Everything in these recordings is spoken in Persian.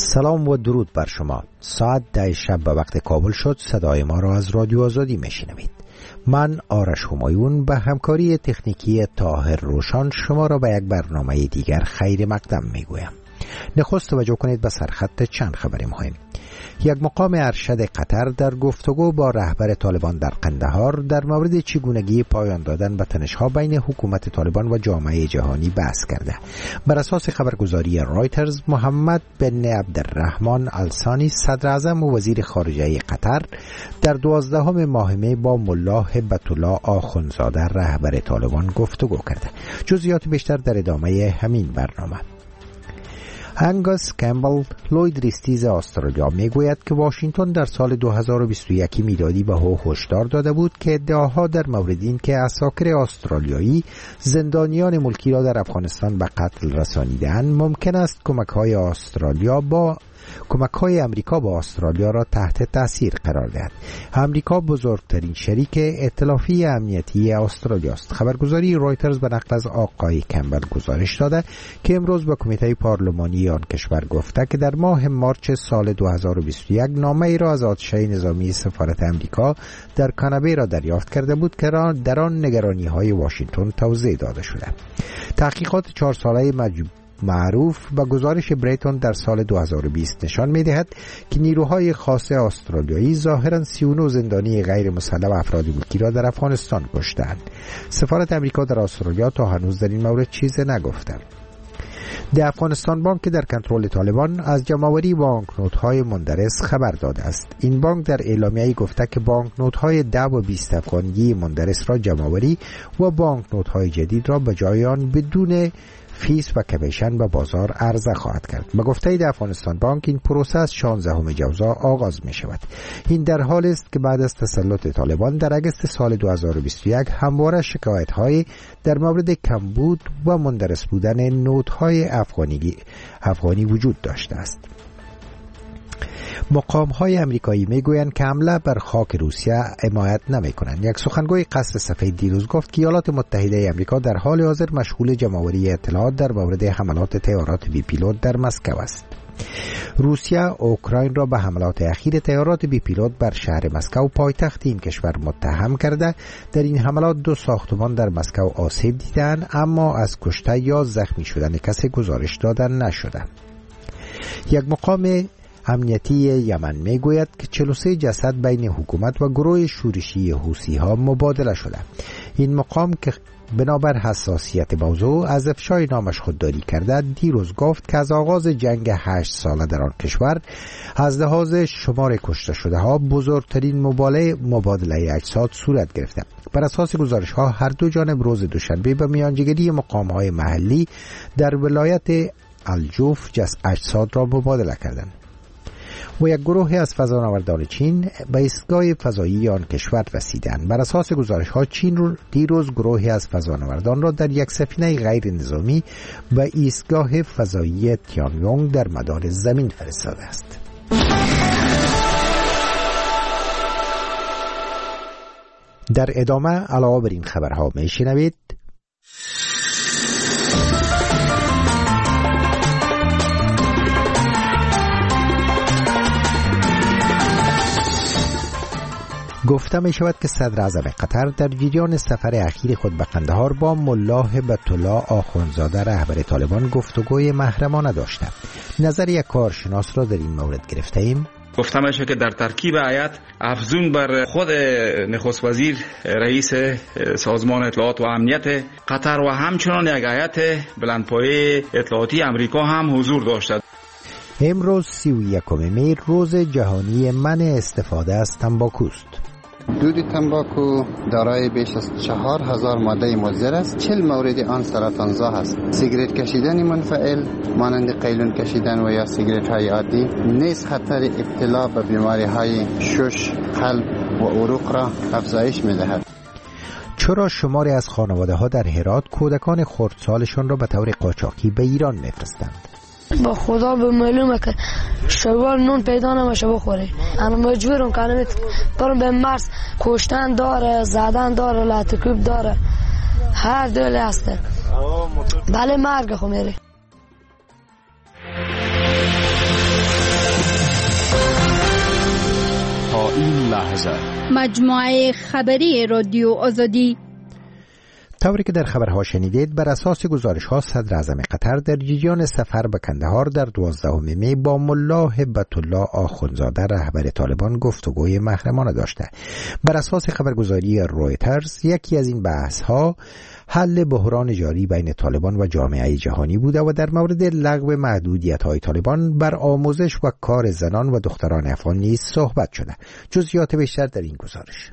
سلام و درود بر شما. ساعت 10 شب به وقت کابل شد. صدای ما را از رادیو آزادی میشنوید. من آرش همایون به همکاری تکنیکی طاهر روشان شما را به یک برنامه دیگر خیر مقدم میگویم. نخست توجه کنید به سرخط چند خبر مهم. یک مقام ارشد قطر در گفتگو با رهبر طالبان در قندهار در مورد چگونگی پایان دادن به تنش‌ها بین حکومت طالبان و جامعه جهانی بحث کرده. بر اساس خبرگزاری رایترز، محمد بن عبدالرحمن الثانی صدر اعظم و وزیر خارجه قطر در 12 ماه می با ملا هبت الله آخوندزاده رهبر طالبان گفتگو کرده. جزئیات بیشتر در ادامه همین برنامه. انگاس کمبل لویدریستیز استرالیا میگوید که واشنگتن در سال 2021 میلادی به او هشدار داده بود که ادعاها در مورد این که عساکر استرالیایی زندانیان ملکی را در افغانستان به قتل رسانیدند ممکن است کمک‌های امریکا با استرالیا را تحت تاثیر قرار دهد. امریکا بزرگترین شریک ائتلافی امنیتی استرالیا است. خبرگزاری رایترز به نقل از آقای کمبل گزارش داده که امروز به کمیته پارلمانی آن کشور گفته که در ماه مارچ سال 2021 نامه‌ای را از آتشه نظامی سفارت امریکا در کانبرا را دریافت کرده بود که در آن نگرانی‌های واشنگتن توضیح داده شده. تحقیقات 4 ساله معروف به گزارش بریتون در سال 2020 نشان می‌دهد که نیروهای خاص استرالیایی ظاهراً 39 زندانی غیر مسلح افراد ملکی را در افغانستان کشتند. سفارت امریکا در استرالیا تا هنوز در این مورد چیزی نگفته. در افغانستان بانک در کنترل طالبان از جمع‌آوری بانکنوت‌های مندرس خبر داده است. این بانک در اعلامیه‌ای گفته که بانکنوت‌های 10 و 20 افغانی مندرس را جمع‌آوری و بانکنوت‌های جدید را به جای آن بدون فیس و کمیشن به بازار عرضه خواهد کرد. به گفته در افغانستان بانک این پروسه از 16 جوزا آغاز می شود. این در حال است که بعد از تسلط طالبان در اگست سال 2021 همواره شکایت‌های در مورد کمبود و مندرس بودن نوت‌های افغانی وجود داشته است. مقام‌های امریکایی میگویند که حمله بر خاک روسیه حمایت نمی‌کنند. یک سخنگوی قصر سفید دیروز گفت که ایالات متحده آمریکا در حال حاضر مشغول جمع‌آوری اطلاعات در مورد حملات طیارات بی پیلوت در مسکو است. روسیه اوکراین را به حملات اخیر طیارات بی پیلوت بر شهر مسکو پایتخت این کشور متهم کرده. در این حملات 2 ساختمان در مسکو آسیب دیدند، اما از کشته یا زخمی شدن کسی گزارش داده نشده. یک مقام امنیتی یمن میگوید که 43 جسد بین حکومت و گروه شورشی حوثی‌ها مبادله شده. این مقام که بنابر حساسیت موضوع از افشای نامش خودداری کرده، دیروز گفت که از آغاز جنگ 8 ساله در آن کشور از لحاظ شمار کشته شده ها بزرگترین مبادله اجساد صورت گرفته. بر اساس گزارش ها هر دو جانب روز دوشنبه به میانجیگری مقام های محلی در ولایت الجوف اجساد را مبادله کردند. و یک گروه از فضانوردان چین به ایستگاه فضایی آن کشور رسیدند. بر اساس گزارش‌ها چین دیروز گروهی از فضانوردان را در یک سفینه غیر نظامی به ایستگاه فضایی تیانیونگ در مدار زمین فرستاده است. در ادامه علاوه بر این خبرها میشنوید گفته می شود که صدر اعظم قطر در جریان سفر اخیر خود به قندهار با ملا هبت الله آخوندزاده رهبر طالبان گفتگوی محرمانه داشته. نظر یک کارشناس را در این مورد گرفته ایم. گفته میشه که در ترکیب هیئت افزون بر خود نخست وزیر رئیس سازمان اطلاعات و امنیت قطر و همچنان یک هیئت بلندپایه اطلاعاتی امریکا هم حضور داشته. امروز 31 می روز جهانی منع استفاده از تنباکو است. دود تنباکو دارای بیش از 4000 ماده مضر است. 40 مورد آن سرطانزا است. سیگرت کشیدن منفعل مانند قیلون کشیدن و یا سیگرت های عادی نیز خطر ابتلا به بیماری های شش، قلب و عروق را افزایش می دهد. چرا شماری از خانواده ها در هرات کودکان خردسالشان را به طور قاچاقی به ایران میفرستند؟ با خدا به معلومه که شوال نون پیدا نمیشه بخوره. انا مجبورم که برم به مرز. کشتن داره، زدن داره، لطکوب داره، هر دولی هسته. بله مرگ خو میره. این لحظه. مجموعه خبری رادیو آزادی. طوری که در خبرها شنیدید، بر اساس گزارش‌ها صدر اعظم قطر در جریان سفر به کندهار در 12 می با ملا هبت الله آخوندزاده رهبر طالبان گفتگوی محرمانه داشته. بر اساس خبرگزاری رویترز یکی از این بحث‌ها حل بحران جاری بین طالبان و جامعه جهانی بوده و در مورد لغو محدودیت‌های طالبان بر آموزش و کار زنان و دختران افغان نیز صحبت شده. جزئیات بیشتر در این گزارش.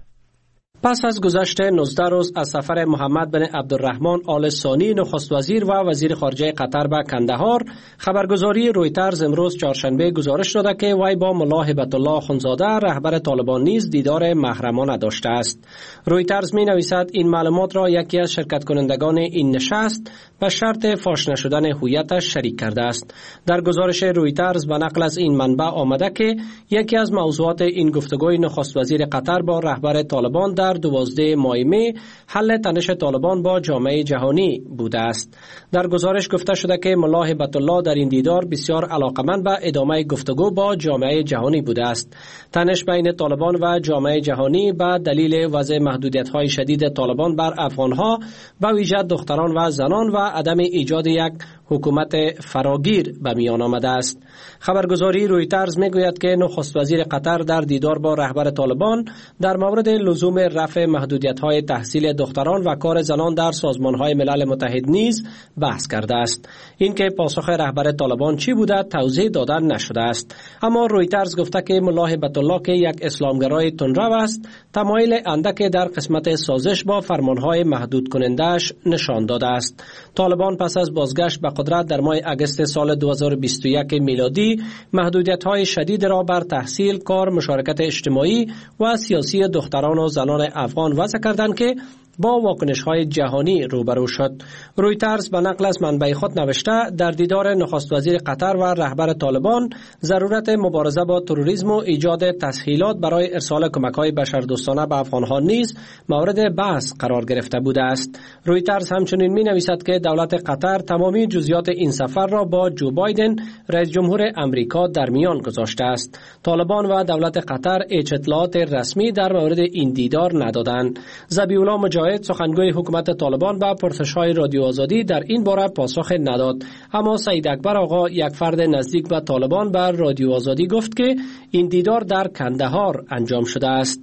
پس از گذشت 19 روز از سفر محمد بن عبدالرحمن آل ثانی نخست وزیر و وزیر خارجه قطر به کندهار، خبرگزاری رویترز امروز چهارشنبه گزارش داده که وی با ملا هبت الله آخوندزاده رهبر طالبان نیز دیدار محرمانه داشته است. رویترز می نویسد این معلومات را یکی از شرکت کنندگان این نشست به شرط فاش نشدن هویتش شریک کرده است. در گزارش رویترز به نقل از این منبع آمده که یکی از موضوعات این گفتگوی نخست وزیر قطر با رهبر طالبان در 12 ماه حل تنش طالبان با جامعه جهانی بوده است. در گزارش گفته شده که ملا هبت الله در این دیدار بسیار علاقمند به ادامه گفتگو با جامعه جهانی بوده است. تنش بین طالبان و جامعه جهانی به دلیل وضع محدودیت‌های شدید طالبان بر افغان‌ها به ویژه دختران و زنان و عدم ایجاد یک حکومت فراگیر به میان آمده است. خبرگزاری رویترز میگوید که نخست وزیر قطر در دیدار با رهبر طالبان در مورد لزوم رفع محدودیت‌های تحصیل دختران و کار زنان در سازمان‌های ملل متحد نیز بحث کرده است. اینکه پاسخ رهبر طالبان چی بوده توضیح دادن نشده است. اما رویترز گفته که ملا هبت الله که یک اسلامگرای تندرو است، تمایل اندک در قسمت سازش با فرمان‌های محدود کننده‌اش نشان داده است. طالبان پس از بازگشت به قدرت در ماه اگست سال 2021 میلادی محدودیت‌های شدید را بر تحصیل، کار، مشارکت اجتماعی و سیاسی دختران و زنان افغان وضع کردند که با واکنش‌های جهانی روبرو شد. رویترز به نقل از منبع خود نوشته در دیدار نخست وزیر قطر و رهبر طالبان ضرورت مبارزه با تروریسم و ایجاد تسهیلات برای ارسال کمک‌های بشردوستانه به افغان‌ها نیز مورد بحث قرار گرفته بوده است. رویترز همچنین می‌نویسد که دولت قطر تمامی جزئیات این سفر را با جو بایدن رئیس جمهور امریکا در میان گذاشته است. طالبان و دولت قطر هیچ اطلاعات رسمی در مورد این دیدار ندادند. ذبیح‌الله مجاهد سخنگوی حکومت طالبان به پرسش‌های رادیو آزادی در این باره پاسخ نداد. اما سعید اکبر آقا، یک فرد نزدیک به طالبان، بر رادیو آزادی گفت که این دیدار در کندهار انجام شده است.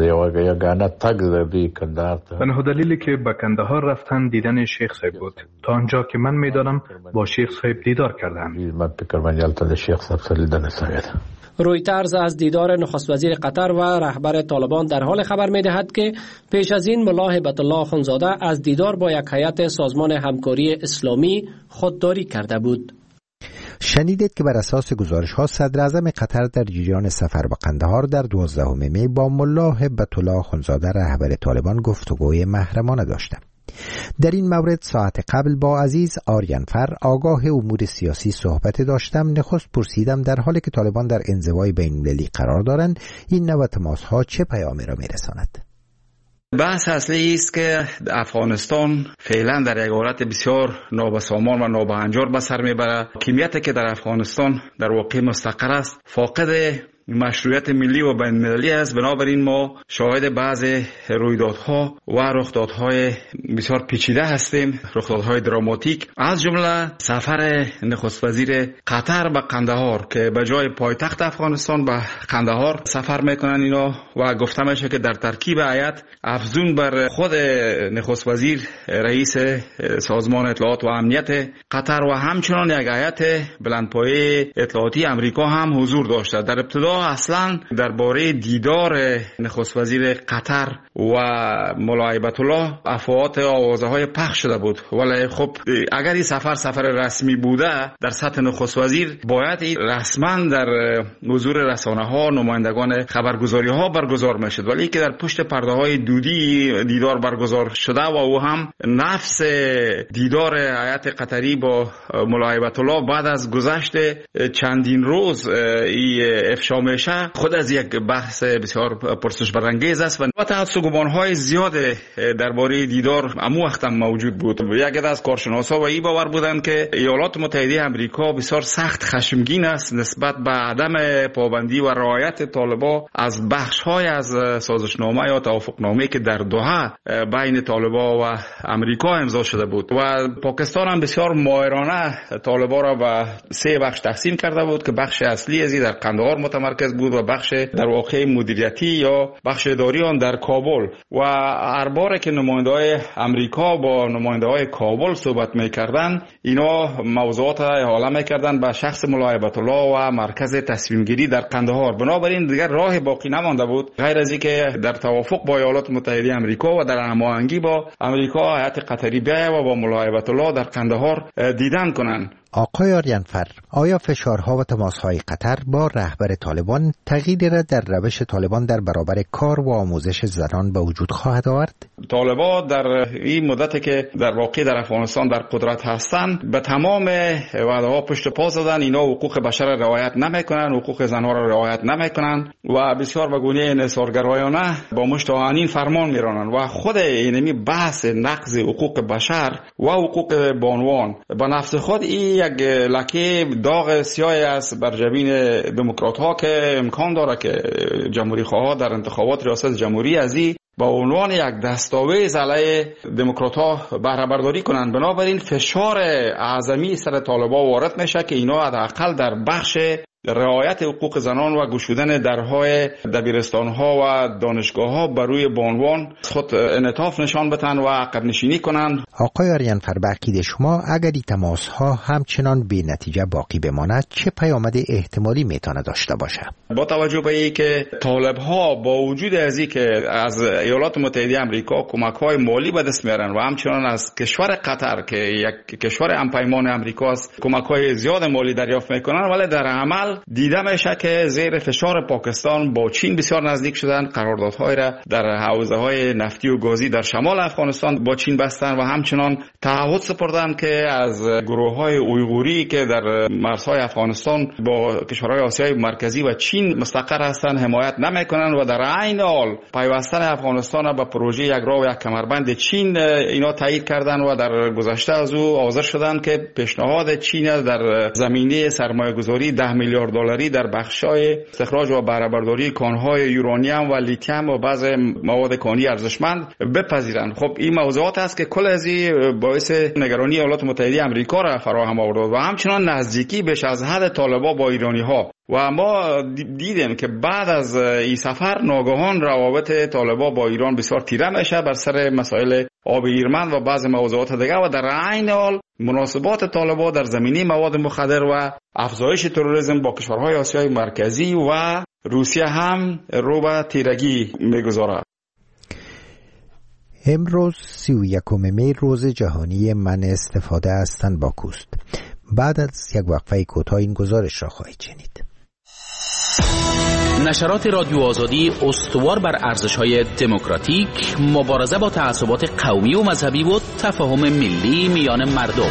تنها دلیلی که به کندهار رفتن دیدن شیخ صاحب بود. تا آنجا که من میدانم با شیخ صاحب دیدار کردند. رویترز از دیدار نخست وزیر قطر و رهبر طالبان در حال خبر می‌دهد که پیش از این ملا هبت الله آخوندزاده از دیدار با یک هیئت سازمان همکاری اسلامی خودداری کرده بود. شنیدید که بر اساس گزارش‌ها صدر اعظم قطر در جریان سفر به قندهار در 12 می با ملا هبت الله آخوندزاده رهبر طالبان گفتگوی محرمانه داشته. در این مورد ساعت قبل با عزیز آریانفر آگاه امور سیاسی صحبت داشتم. نخست پرسیدم در حالی که طالبان در انزوای بین‌المللی قرار دارند این نوع تماس‌ها چه پیامی را می‌رساند؟ بحث اصلی است که افغانستان فعلا در یک حالت بسیار نابسامان و نابهنجار به سر میبره. حاکمیتی که در افغانستان در واقع مستقر است فاقد مشروعیت ملی و بین المللی است. بنابراین ما شاهد بعض رویدادها و رخدادهای بسیار پیچیده هستیم، رخدادهای دراماتیک، از جمله سفر نخست وزیر قطر به قندهار که به جای پایتخت افغانستان به قندهار سفر میکنن اینا و گفته میشه که در ترکیب هیئت افزون بر خود نخست وزیر رئیس سازمان اطلاعات و امنیت قطر و همچنان یک هیئت بلندپایه اطلاعاتی امریکا هم حضور داشته. در ابتدا اصلا درباره دیدار نخست وزیر قطر و ملا هبت الله افواهات آوازه های پخش شده بود، ولی خب اگر این سفر رسمی بوده در سطح نخست وزیر باید رسما در حضور رسانه ها، نمایندگان خبرگزاری ها برگزار میشد، ولی که در پشت پرده های دودی دیدار برگزار شده و او هم نفس دیدار هیئت قطری با ملا هبت الله بعد از گذشت چندین روز افشا همیشه خود از یک بحث بسیار پرسش برانگیز است و البته گمانهای زیاد درباره دیدار امو وقت هم موجود بود. یک از کارشناسا و این باور بودند که ایالات متحده آمریکا بسیار سخت خشمگین است نسبت به عدم پابندی و رعایت طالبان از بخش‌های از سازشنامه یا توافقنامه‌ای که در دوحه بین طالبان و آمریکا امضا شده بود و پاکستان هم بسیار ماهرانه طالبان را به 3 بخش تقسیم کرده بود که بخش اصلی از در قندهار متمرکز بود و بخش در واقع مدیریتی یا بخش اداری آن در کابل و هر باره که نماینده‌های آمریکا با نماینده‌های کابل صحبت می‌کردند اینا موضوعات احاله می‌کردند به شخص ملا هیبت الله و مرکز تصمیم گیری در قندهار. بنابراین دیگر راه باقی نمانده بود غیر از اینکه در توافق با ایالات متحده آمریکا و در هماهنگی با آمریکا هیئت قطری بیاید و با ملا هیبت الله در قندهار دیدن کنند. آقای آریانفر، آیا فشارها و تماسهای قطر با رهبر طالبان تغییری را در روش طالبان در برابر کار و آموزش زنان به وجود خواهد آورد؟ طالبان در این مدتی که در واقع در افغانستان در قدرت هستند به تمام وعده‌ها پشت پا زدن. اینا حقوق بشر را رعایت نمیکنن، حقوق زنها را رعایت نمیکنن و بسیار به گونه انحصارگرایانه با مشت آهنین فرمان میرانند و خود اینمی بحث نقض حقوق بشر و حقوق بانوان به نفس خود این یک لکه داغ سیاهی است بر جبین دموکرات ها که امکان داره که جمهوری خواه در انتخابات ریاست جمهوری از این با عنوان یک دستاویز علیه دموکرات ها بهره برداری کنند. بنابراین فشار اعظمی سر طالبان وارد میشه که اینا حداقل در بخش رعایت حقوق زنان و گشودن درهای دبیرستان‌ها و دانشگاه‌ها بر روی بانوان خود انعطاف نشان بدن و عقب نشینی کنند. آقای آریانفر، به عقیده شما اگر این تماس‌ها همچنان بی نتیجه باقی بماند چه پیامد احتمالی میتونه داشته باشه؟ با توجه به اینکه طالب‌ها با وجود از اینکه از ایالات متحده آمریکا کمک‌های مالی به دست میارن و همچنان از کشور قطر که یک کشور همپیمان آمریکا است کمک‌های زیاد مالی دریافت میکنن، ولی در عمل دیده میشه که زیر فشار پاکستان با چین بسیار نزدیک شدن، قراردادهای را در حوزه‌های نفتی و گازی در شمال افغانستان با چین بستن و همچنان تعهد سپردن که از گروه‌های اویغوری که در مرزهای افغانستان با کشورهای آسیای مرکزی و چین مستقر هستند حمایت نمیکنن و در عین حال پیوستن افغانستان به پروژه یک راه و یک کمربند چین اینا تایید کردن و در گذشته از او حاضر شدند که پیشنهاد چین در زمینه سرمایه‌گذاری 10 میلیارد دلاری در بخش‌های استخراج و بهره برداری کان‌های یورانیم و لیتیم و بعض مواد کانی ارزشمند بپذیرند. خب این موضوعات است که کل از این باعث نگرانی ایالات متحده آمریکا را فراهم آورد و همچنان نزدیکی بیش از حد طالبان با ایرانی‌ها. و ما دیدیم که بعد از این سفر ناگهان روابط طالبان با ایران بسیار تیره میشه بر سر مسائل آب ایرمن و بعض موضوعات دیگه و در عین حال مناسبات طالبان در زمینه مواد مخدر و افزایش تروریسم با کشورهای آسیای مرکزی و روسیه هم رو به تیرگی میگذارد. امروز 31 می روز جهانی منع استفاده از تنباکو است. بعد از یک وقفه کوتاه این گزارش را خواهید شنید. نشرات رادیو آزادی استوار بر ارزش‌های دموکراتیک، مبارزه با تعصبات قومی و مذهبی و تفاهم ملی میان مردم.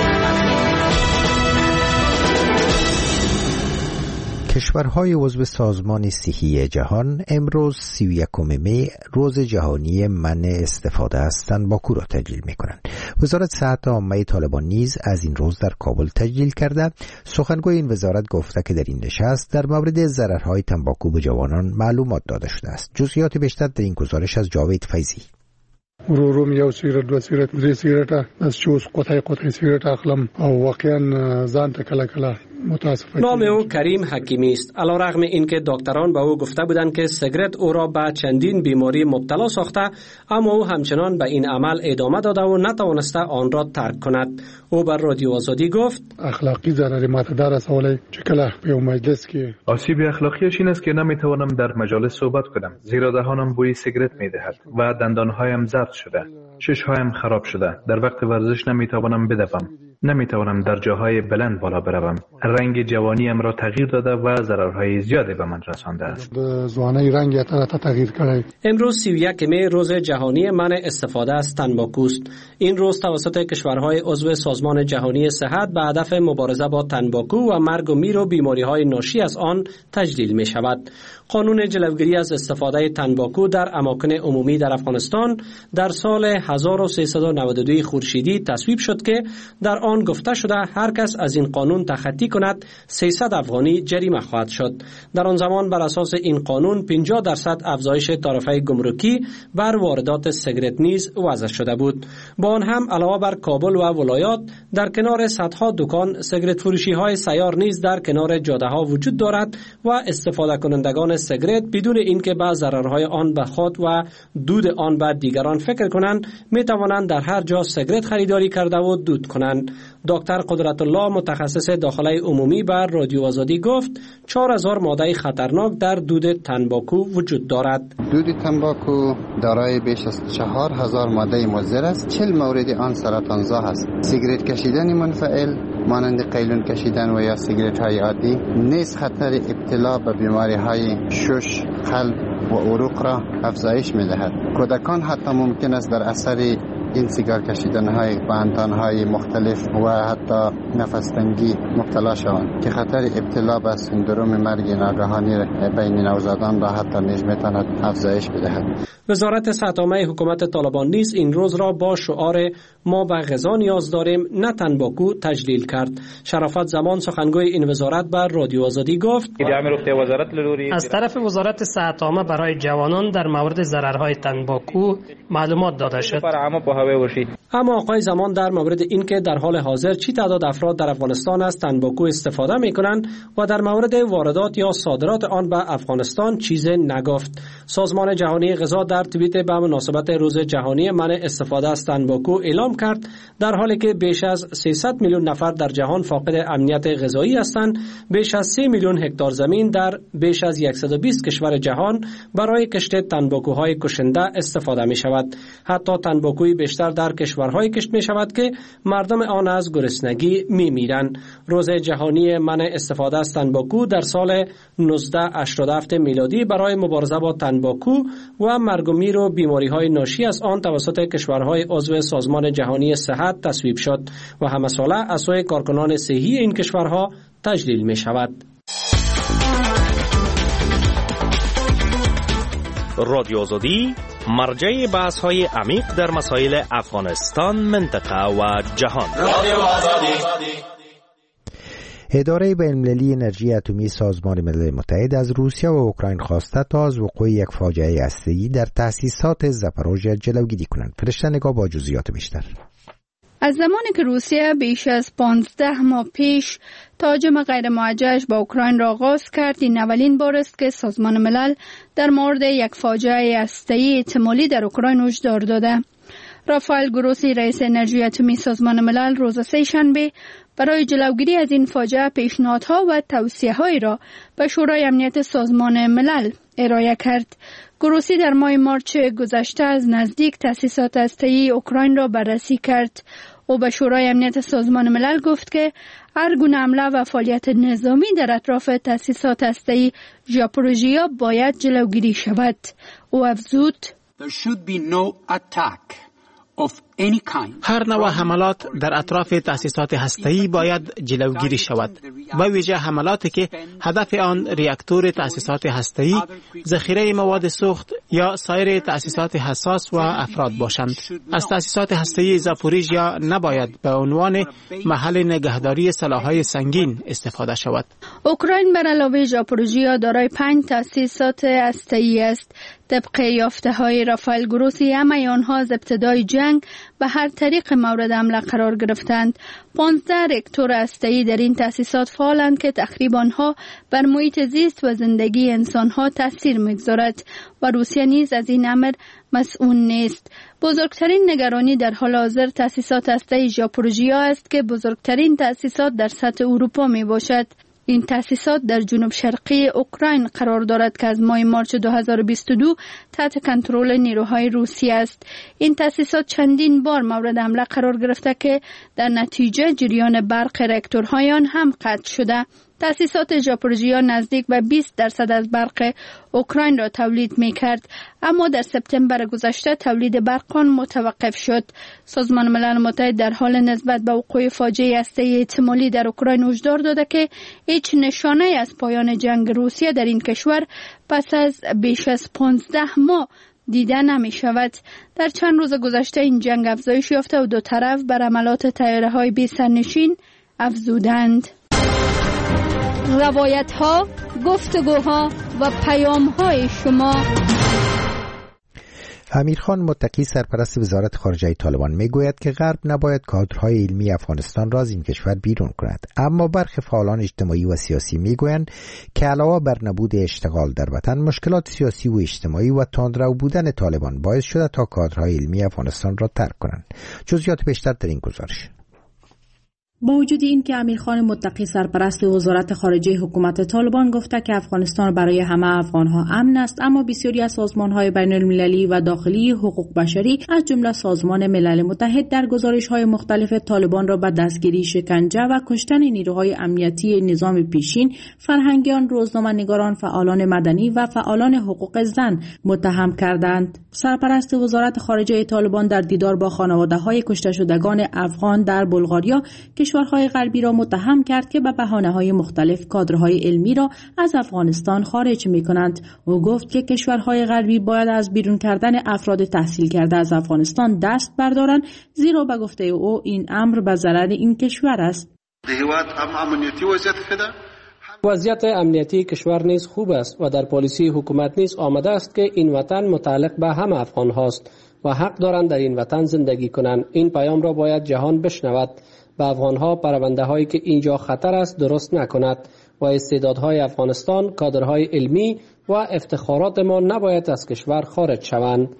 کشورهای عضو سازمان صحی جهان امروز 31 می روز جهانی منع استفاده از تنباکو را تجلیل می‌کنند. وزارت صحت عامه طالبان نیز از این روز در کابل تجلیل کرده. سخنگوی این وزارت گفته که در این نشست در مورد ضررهای تنباکو به جوانان معلومات داده شده است. جزئیات بیشتر در این گزارش از جاوید فیضی. روم یو سیگرت، دو سیگرت، درې سیگرت از چوس قطعه سیگرت اخلم او واقعا ځان ته کله متاسفم. نام او کریم حکیمی است. علیرغم اینکه دکتران به او گفته بودند که سیگرت او را به چندین بیماری مبتلا ساخته، اما او همچنان به این عمل ادامه داده و نتوانسته آن را ترک کند. او بر رادیو آزادی گفت اخلاقی ضرر متدار است، ولی چکله به مجلس که آسیب اخلاقیش این است که نمیتوانم در مجالس صحبت کنم، زیرا دهانم بوی سیگرت میدهد و دندانهایم زرد شده، چشمهایم خراب شده، در وقت ورزش نمیتوانم بدوم. نمیتوانم در جاهای بلند بالا بروم. رنگ جوانیم را تغییر داده و ضررهای زیادی به من رسانده است. ځواني رنگ تغییر کړی. امروز 31 می روز جهانی منع استفاده از تنباکو است. این روز توسط کشورهای عضو سازمان جهانی صحت به هدف مبارزه با تنباکو و مرگ و میر و بیماری‌های ناشی از آن تجلیل می شود. قانون جلوگیری از استفاده تنباکو در اماکن عمومی در افغانستان در سال 1392 خورشیدی تصویب شد که در آن گفته شده هر کس از این قانون تخطی کند 300 افغانی جریمه خواهد شد. در آن زمان بر اساس این قانون 50% افزایش تعرفه گمرکی بر واردات سیگارت نیز وضع شده بود. با آن هم علاوه بر کابل و ولایات در کنار صدها دکان سیگارت فروشی های سیار نیز در کنار جاده ها وجود دارد و استفاده کنندگان سیگارت بدون اینکه به ضررهای آن به خود و دود آن به دیگران فکر کنند می توانند در هر جا سیگارت خریداری کرده و دود کنند. دکتر قدرت الله متخصص داخله عمومی بر رادیو آزادی گفت 4000 ماده خطرناک در دود تنباکو وجود دارد. دود تنباکو دارای بیش از 4000 ماده مضر است. 40 مورد آن سرطانزا است. سیگارت کشیدن منفعل مانند قیلون کشیدن و یا سیگارت های عادی نیز خطر ابتلا به بیماری های شش، قلب و عروق را افزایش می دهد. کودکان حتی ممکن است در اثر این سیگار کشیدن های بانتان های مختلف و حتی نفس تنگی مبتلا شوند که خطر ابتلا به سندروم مرگ ناگهانی بین نوزادان را حتی نیز میتواند افزایش بدهد. وزارت صحت عامه حکومت طالبان نیز این روز را با شعار ما به غذا نیاز داریم نه تنباکو تجلیل کرد. شرافت زمان سخنگوی این وزارت بر رادیو آزادی گفت از طرف وزارت صحت عامه برای جوانان در مورد ضررهای تنباکو معلومات داده شد. اما آقای زمان در مورد اینکه در حال حاضر چی تعداد افراد در افغانستان از تنباکو استفاده میکنند و در مورد واردات یا صادرات آن به افغانستان چیزی نگفت. سازمان جهانی غذا در توییت به مناسبت روز جهانی منع استفاده از تنباکو اعلام کرد در حالی که بیش از 300 میلیون نفر در جهان فاقد امنیت غذایی هستند، بیش از 3 میلیون هکتار زمین در بیش از 120 کشور جهان برای کشت تنباکوهای کشنده استفاده می شود. حتی تنباکوی بیشتر در کشورهای کشت می شود که مردم آن از گرسنگی می میرند. روز جهانی منع استفاده از تنباکو در سال 1987 میلادی برای مبارزه با تنباکو و مرگ و میر و بیماری‌های ناشی از آن توسط کشورهای عضو سازمان جهانی صحت تصویب شد و همه ساله از سوی کارکنان صحی این کشورها تجلیل می شود. رادیو آزادی مرجع بحث‌های عمیق در مسائل افغانستان، منطقه و جهان. رادیو آزادی. اداره بین‌المللی انرژی اتمی سازمان ملل متحد از روسیه و اوکراین خواسته تا از وقوع یک فاجعه هسته‌ای در تأسیسات زاپاروژیا جلوگیری کنند. فرشته نگاه با جزئیات بیشتر. از زمانی که روسیه بیش از 15 ماه پیش تهاجم غیر موجه‌اش با اوکراین را آغاز کرد، این اولین بار است که سازمان ملل در مورد یک فاجعه هسته‌ای احتمالی در اوکراین هشدار داده. رافائل گروسی رئیس انرژی اتمی سازمان ملل روز سه‌شنبه برای جلوگیری از این فاجعه پیشنهادها و توصیه‌هایی را به شورای امنیت سازمان ملل ارائه کرد. گروسی در ماه مارچ گذشته از نزدیک تأسیسات هسته‌ای اوکراین را بررسی کرد. او به شورای امنیت سازمان ملل گفت که هر گونه حمله و فعالیت نظامی در اطراف تأسیسات هسته‌ای زاپاروژیا باید جلوگیری شود. او افزود: There should be no attack of any kind. هر نوع حملات در اطراف تأسیسات هسته‌ای باید جلوگیری شود، به ویژه حملاتی که هدف آن ریاکتور تأسیسات هسته‌ای، ذخیره مواد سوخت یا سایر تأسیسات حساس و افراد باشند. از تأسیسات هسته‌ای زاپاروژیا نباید به عنوان محل نگهداری سلاح‌های سنگین استفاده شود. اوکراین بر علاوه زاپاروژیا دارای 5 تأسیسات هسته‌ای است. طبق یافته‌های رافائل گروسی، همه آنها از ابتدای جنگ به هر طریق مورد حمله قرار گرفتند. 15 راکتور هسته‌ای در این تأسیسات فعالند که تخریب آنها بر محیط زیست و زندگی انسان‌ها تأثیر می‌گذارد و روسیه نیز از این امر مسئول نیست. بزرگترین نگرانی در حال حاضر تأسیسات هسته‌ای زاپاروژیا است که بزرگترین تأسیسات در سطح اروپا میباشد. این تأسیسات در جنوب شرقی اوکراین قرار دارد که از ماه مارچ 2022 تحت کنترل نیروهای روسی است. این تأسیسات چندین بار مورد حمله قرار گرفته که در نتیجه جریان برق راکتورهای آن هم قطع شده. تأسیسات ژاپورژیا نزدیک به 20% از برق اوکراین را تولید می کرد، اما در سپتامبر گذشته تولید برق آن متوقف شد. سازمان ملل متحد در حال نسبت به وقوع فاجعه هسته‌ای احتمالی در اوکراین هشدار داده که هیچ نشانه از پایان جنگ روسیه در این کشور پس از بیش از 15 ماه دیده نمی شود. در چند روز گذشته این جنگ افزایش یافته و دو طرف بر حملات طیاره‌های بی سرنشین افزودند. روایت ها، گفتگوها و پیام های شما. امیرخان متقی سرپرست وزارت خارجه طالبان میگوید که غرب نباید کادرهای علمی افغانستان را از این کشور بیرون کند، اما برخی فعالان اجتماعی و سیاسی میگویند که علاوه بر نبود اشتغال در وطن، مشکلات سیاسی و اجتماعی و تندرو بودن طالبان باعث شده تا کادرهای علمی افغانستان را ترک کنند. جزئیات بیشتر در این گزارش. با وجود این که امیرخان متقی سرپرست وزارت خارجه حکومت طالبان گفته که افغانستان برای همه افغانها امن است، اما بسیاری از سازمان‌های بین‌المللی و داخلی حقوق بشری از جمله سازمان ملل متحد در گزارش‌های مختلف طالبان را به دستگیری، شکنجه و کشتن نیروهای امنیتی نظام پیشین، فرهنگیان، روزنامه‌نگاران، فعالان مدنی و فعالان حقوق زن متهم کردند. سرپرست وزارت خارجه طالبان در دیدار با خانواده‌های کشته شدگان افغان در بلغاریا کشورهای غربی را متهم کرد که به بهانه‌های مختلف کادرهای علمی را از افغانستان خارج می‌کنند. او گفت که کشورهای غربی باید از بیرون کردن افراد تحصیل کرده از افغانستان دست بردارند، زیرا به گفته او این امر به ضرر این کشور است. وضعیت امنیتی کشور نیز خوب است و در پالیسی حکومت نیز آمده است که این وطن متعلق به همه افغان هاست و حق دارند در این وطن زندگی کنند. این پیام را باید جهان بشنود. به افغانها پرونده هایی که اینجا خطر است درست نکند و استعدادهای افغانستان، کادرهای علمی و افتخارات ما نباید از کشور خارج شوند.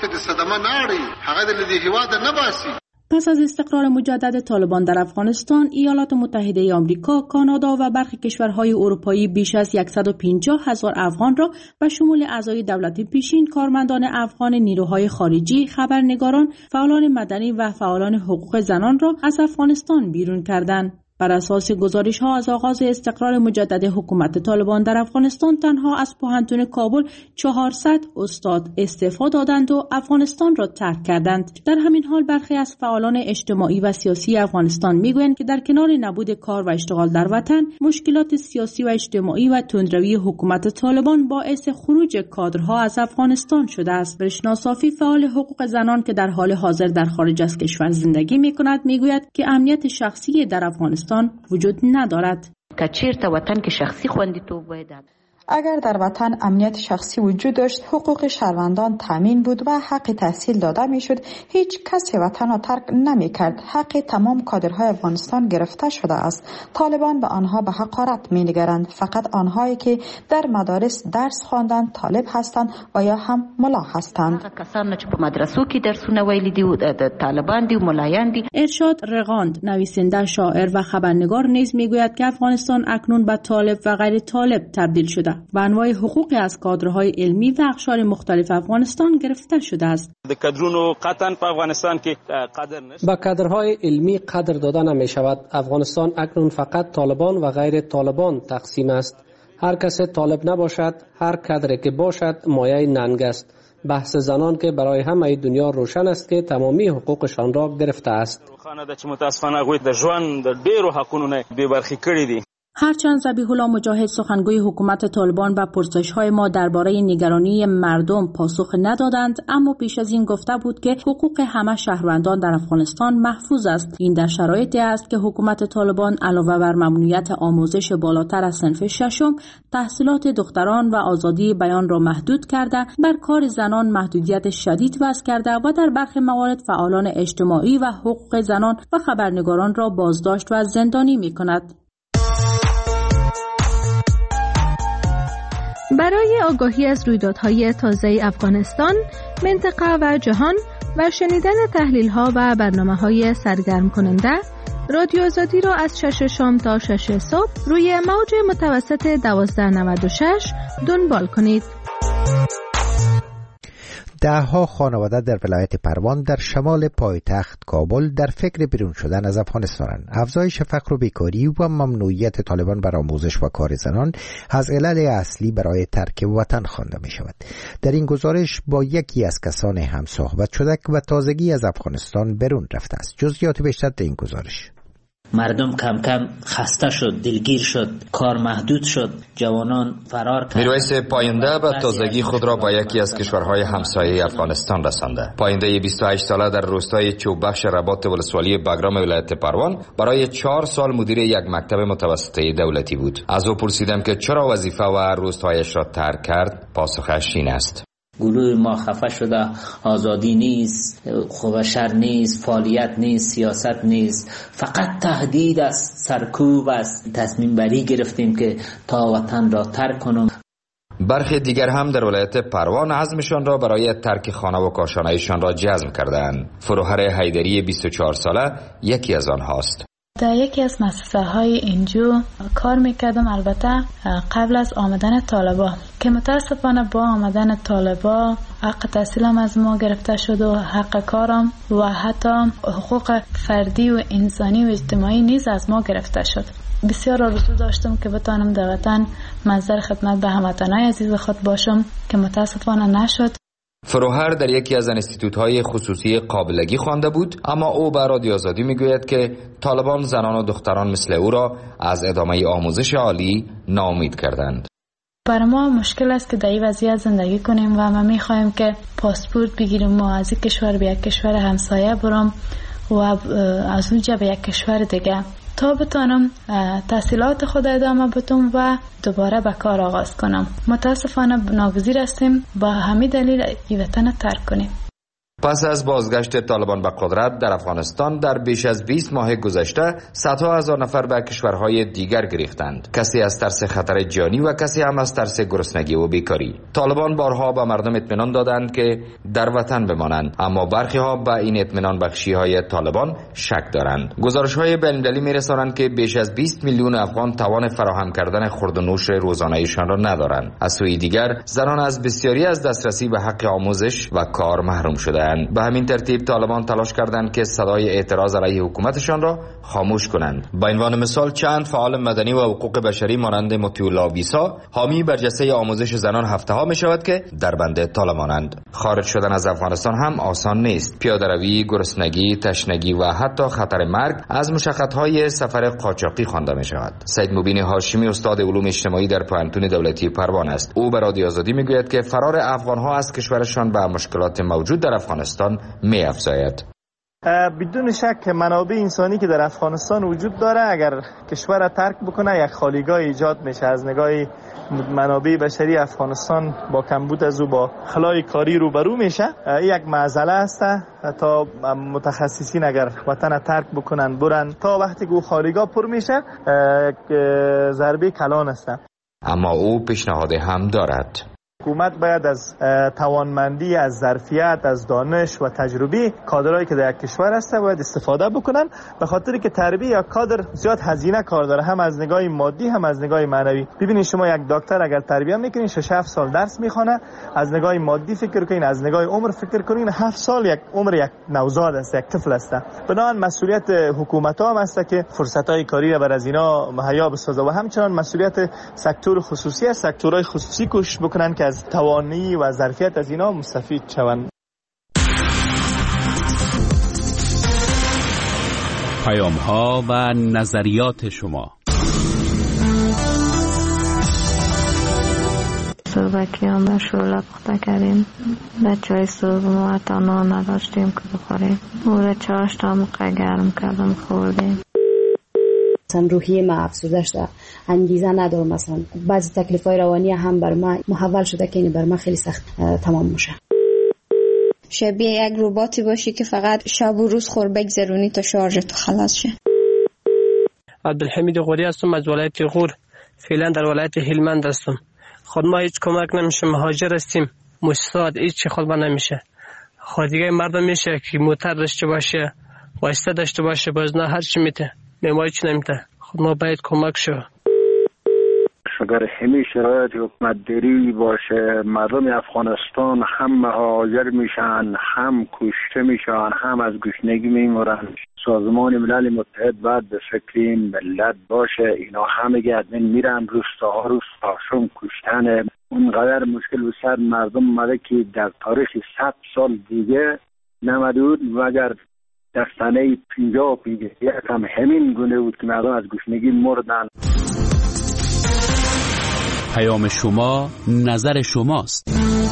پس از استقرار مجدد طالبان در افغانستان، ایالات متحده آمریکا، کانادا و برخی کشورهای اروپایی بیش از 150,000 افغان را به شمول اعضای دولت پیشین، کارمندان افغان نیروهای خارجی، خبرنگاران، فعالان مدنی و فعالان حقوق زنان را از افغانستان بیرون کردند. بر اساس گزارش‌ها از آغاز استقرار مجدد حکومت طالبان در افغانستان، تنها از پوهنتون کابل 400 استاد استعفا دادند و افغانستان را ترک کردند. در همین حال برخی از فعالان اجتماعی و سیاسی افغانستان میگویند که در کنار نبود کار و اشتغال در وطن، مشکلات سیاسی و اجتماعی و تندروی حکومت طالبان باعث خروج کادرها از افغانستان شده است. برشنا صافی، فعال حقوق زنان که در حال حاضر در خارج از کشور زندگی می‌کند، میگوید که امنیت شخصی در افغانستان وجود ندارد. اگر در وطن امنیت شخصی وجود داشت، حقوق شهروندان تامین بود و حق تحصیل داده میشد، هیچ کسی وطن را ترک نمی کرد. حق تمام کادرهای افغانستان گرفته شده است. طالبان به آنها به حقارت می نگرند. فقط آنهایی که در مدارس درس خواندند طالب هستند و یا هم ملا هستند. ارشاد رغاند، نویسنده، شاعر و خبرنگار نیز میگوید که افغانستان اکنون به طالب و غیر طالب تبدیل شده و انواع حقوقی از کادرهای علمی و اقشار مختلف افغانستان گرفته شده است. با کادرهای علمی قدر داده نمی شود. افغانستان اکنون فقط طالبان و غیر طالبان تقسیم است. هر کس طالب نباشد، هر کادری که باشد مایه ننگ است. بحث زنان که برای همه دنیا روشن است که تمامی حقوقشان را گرفته است. هرچند ذبیح الله مجاهد، سخنگوی حکومت طالبان، به پرسش‌های ما درباره نگرانی مردم پاسخ ندادند، اما پیش از این گفته بود که حقوق همه شهروندان در افغانستان محفوظ است. این در شرایطی است که حکومت طالبان علاوه بر ممنوعیت آموزش بالاتر از صنف ششم، تحصیلات دختران و آزادی بیان را محدود کرده، بر کار زنان محدودیت شدید وضع کرده و در برخی موارد فعالان اجتماعی و حقوق زنان و خبرنگاران را بازداشت و زندانی می‌کند. برای آگاهی از رویدادهای تازه افغانستان، منطقه و جهان و شنیدن تحلیل‌ها و برنامه‌های سرگرم کننده، رادیو آزادی را از 6 شام تا 6 صبح روی موج متوسط 1296 دنبال کنید. ده‌ها خانواده در ولایت پروان در شمال پایتخت کابل در فکر بیرون شدن از افغانستانند. افزایش فقر و بیکاری و ممنوعیت طالبان بر آموزش و کار زنان از علل اصلی برای ترک وطن خوانده می شود. در این گزارش با یکی از کسان هم صحبت شده که به تازگی از افغانستان برون رفته است. جزئیات بیشتر در این گزارش. مردم کم کم خسته شد، دلگیر شد، کار محدود شد، جوانان فرار کردند. میرویس پاینده به تازگی خود را با یکی از کشورهای همسایه افغانستان رسانده. پاینده 28 ساله در روستای چوبخش رباط ولسوالی بگرام ولایت پروان برای 4 سال مدیر یک مکتب متوسطه دولتی بود. از او پرسیدم که چرا وظیفه و روستایش را ترک کرد. پاسخش این است: گروه ما خفه شده، آزادی نیست، خوب شر نیست، فعالیت نیست، سیاست نیست، فقط تهدید است، سرکوب است. تصمیم بری گرفتیم که تا وطن را ترک کنم. برخی دیگر هم در ولایت پروان عزمشان را برای ترک خانه و کاشانه‌شان را جزم کردند. فروهر حیدری 24 ساله یکی از آنهاست. در یکی از مؤسسه‌های اینجا کار میکردم، البته قبل از آمدن طالبا، که متاسفانه با آمدن طالبا حق تحصیلم از ما گرفته شد و حق کارم و حتی حقوق فردی و انسانی و اجتماعی نیز از ما گرفته شد. بسیار آرزو داشتم که بتانم در وطن منظر خدمت به هموطنان عزیز خود باشم که متاسفانه نشد. فروهر در یکی از انستیتوت‌های خصوصی قابلگی خوانده بود، اما او به رادیو آزادی میگوید که طالبان زنان و دختران مثل او را از ادامه آموزش عالی ناامید کردند. برای ما مشکل است که در این وضعیت زندگی کنیم و ما می‌خواهیم که پاسپورت بگیریم و از یک کشور به یک کشور همسایه برم و از اونجا به یک کشور دیگه تا بتانم تحصیلات خود ادامه بدم و دوباره به کار آغاز کنم. متاسفانه ناگزیر هستیم با همین دلیل این وطن ترک کنیم. پس از بازگشت طالبان به قدرت در افغانستان در بیش از 20 ماه گذشته صدها هزار نفر به کشورهای دیگر گریختند. کسی از ترس خطر جانی و کسی هم از ترس گرسنگی و بیکاری. طالبان بارها به مردم اطمینان دادند که در وطن بمانند، اما برخی ها به این اطمینان بخشی های طالبان شک دارند. گزارش های بین‌المللی میرسانند که بیش از 20 میلیون افغان توان فراهم کردن خورد و نوش روزانه‌ایشان را ندارند. از سوی دیگر زنان از بسیاری از دسترسی به حق آموزش و کار محروم شدند. به همین ترتیب طالبان تلاش کردند که صدای اعتراض علیه حکومتشان را خاموش کنند. به عنوان مثال چند فعال مدنی و حقوق بشری مانند مطیع الله بیسا حامی برجسته آموزش زنان هفته ها می شود که در بند طالبانند. خارج شدن از افغانستان هم آسان نیست. پیاده‌روی، گرسنگی، تشنگی و حتی خطر مرگ از مشقت‌های سفر قاچاقی خوانده می شود. سید مبین هاشمی استاد علوم اجتماعی در پانتون دولتی پروان است. او به رادیو آزادی می گوید که فرار افغان‌ها از کشورشان به مشکلات موجود در افغانستان می افزاید. بدون شک منابع انسانی که در افغانستان وجود داره، اگر کشور را ترک بکنه یک خالیگاه ایجاد میشه. از نگاه منابع بشری افغانستان با کمبود از او با خلای کاری روبرو میشه. یک معضله است تا متخصصین اگر وطن ترک بکنن برن تا وقتی که خالیگاه پر میشه ضربه کلان است. اما او پیشنهاد هم دارد. حکومت باید از توانمندی، از ظرفیت، از دانش و تجربه کادرایی که در یک کشور هست باید استفاده بکنن، به خاطری که تربیت یا کادر زیاد هزینه کار داره، هم از نگاه مادی هم از نگاه معنوی. ببینید شما یک دکتر اگر تربیت میکنین 6-7 سال درس میخونه، از نگاه مادی فکر کنین، از نگاه عمر فکر کنین، 7 سال یک عمر یک نوزاد است، یک طفل است. بنابراین مسئولیت حکومت ها هم است که فرصت‌های کاری را بر از اینا مهیا بسازه و همچنان مسئولیت سکتور خصوصی است. سکتورهای خصوصی کوشش بکنن که از توانی و ظرفیت از اینا مستفید شوند. پیام‌ها و نظریات شما. صبحکیان به شعله پخته کردیم. بچه‌های صبح ما حتی نان نداشتیم که بخوریم. او چاش تا موقع گرم کردم خوردیم. مثلا روحیه ما افسرده شده، انگیزه ندارم، مثلا بعضی تکلیف‌های روانی هم بر ما محول شده که این بر ما خیلی سخت تمام میشه. شبیه یک رباتی باشی که فقط شب و روز خور بگذرونی تا شارژت خلاص شه. عبدالحمید غوری هستم از ولایت غور. فعلا در ولایت هلمند هستم. خود ما هیچ کمک نمیشه، مهاجر هستیم. مستعد هیچ خود ما نمیشه. خود دیگه مردم میشه که موتر داشته باشه، واسطه داشته باشه، باز نه هر چی میته میمایی چی نمیته. خود ما باید کمک شو. اگر همین شرایط حکومت داری باشه، مردم افغانستان هم مهاجر میشن، هم کشته میشن، هم از گشنگی میمرن. سازمان ملل متحد باید به فکر این ملت باشه. اینا همه گردن میرن، روستاها روستاشون کشتن. اونقدر مشکل به سر مردم اومده که در تاریخ 100 سال دیگه نمده بود، مگر در سنه 50 و 51 هم همین گونه بود که مردم از گشنگی مردن. پیام شما، نظر شماست.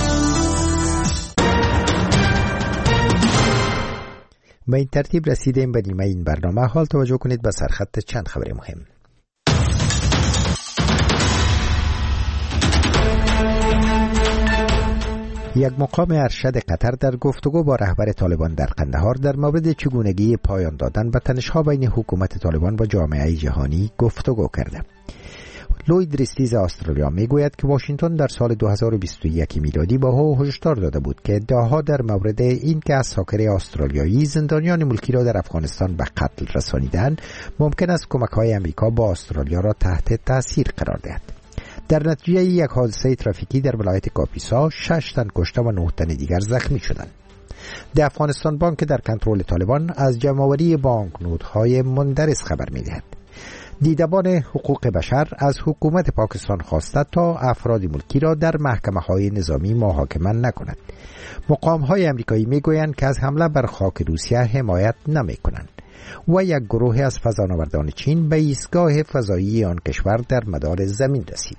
به این ترتیب رسیدیم به نیمه این برنامه. حال توجه کنید به سرخط چند خبر مهم. یک مقام ارشد قطر در گفتگو با رهبر طالبان در قندهار در مورد چگونگی پایان دادن به تنش‌ها بین حکومت طالبان و جامعه جهانی گفتگو کرده. لوید ریستیز استرالیا میگوید که واشنگتن در سال 2021 میلادی به او هشدار داده بود که ادعاها در مورد این که از هاکر استرالیایی زندانیان ملکی را در افغانستان به قتل رسانیدند ممکن است کمک‌های امریکا با استرالیا را تحت تاثیر قرار دهد. در نتیجه یک حادثه ترافیکی در ولایت کاپیسا 6 تن کشته و 9 تن دیگر زخمی شدند. در افغانستان بانک در کنترل طالبان از جمع‌آوری بانکنوت‌های مندرس خبر می‌دهد. دیدبان حقوق بشر از حکومت پاکستان خواسته تا افراد ملکی را در محکمه‌های نظامی محاکمه نکند. مقام‌های آمریکایی می‌گویند که از حمله بر خاک روسیه حمایت نمی‌کنند و یک گروه از فضانوردان چین به ایستگاه فضایی آن کشور در مدار زمین رسید.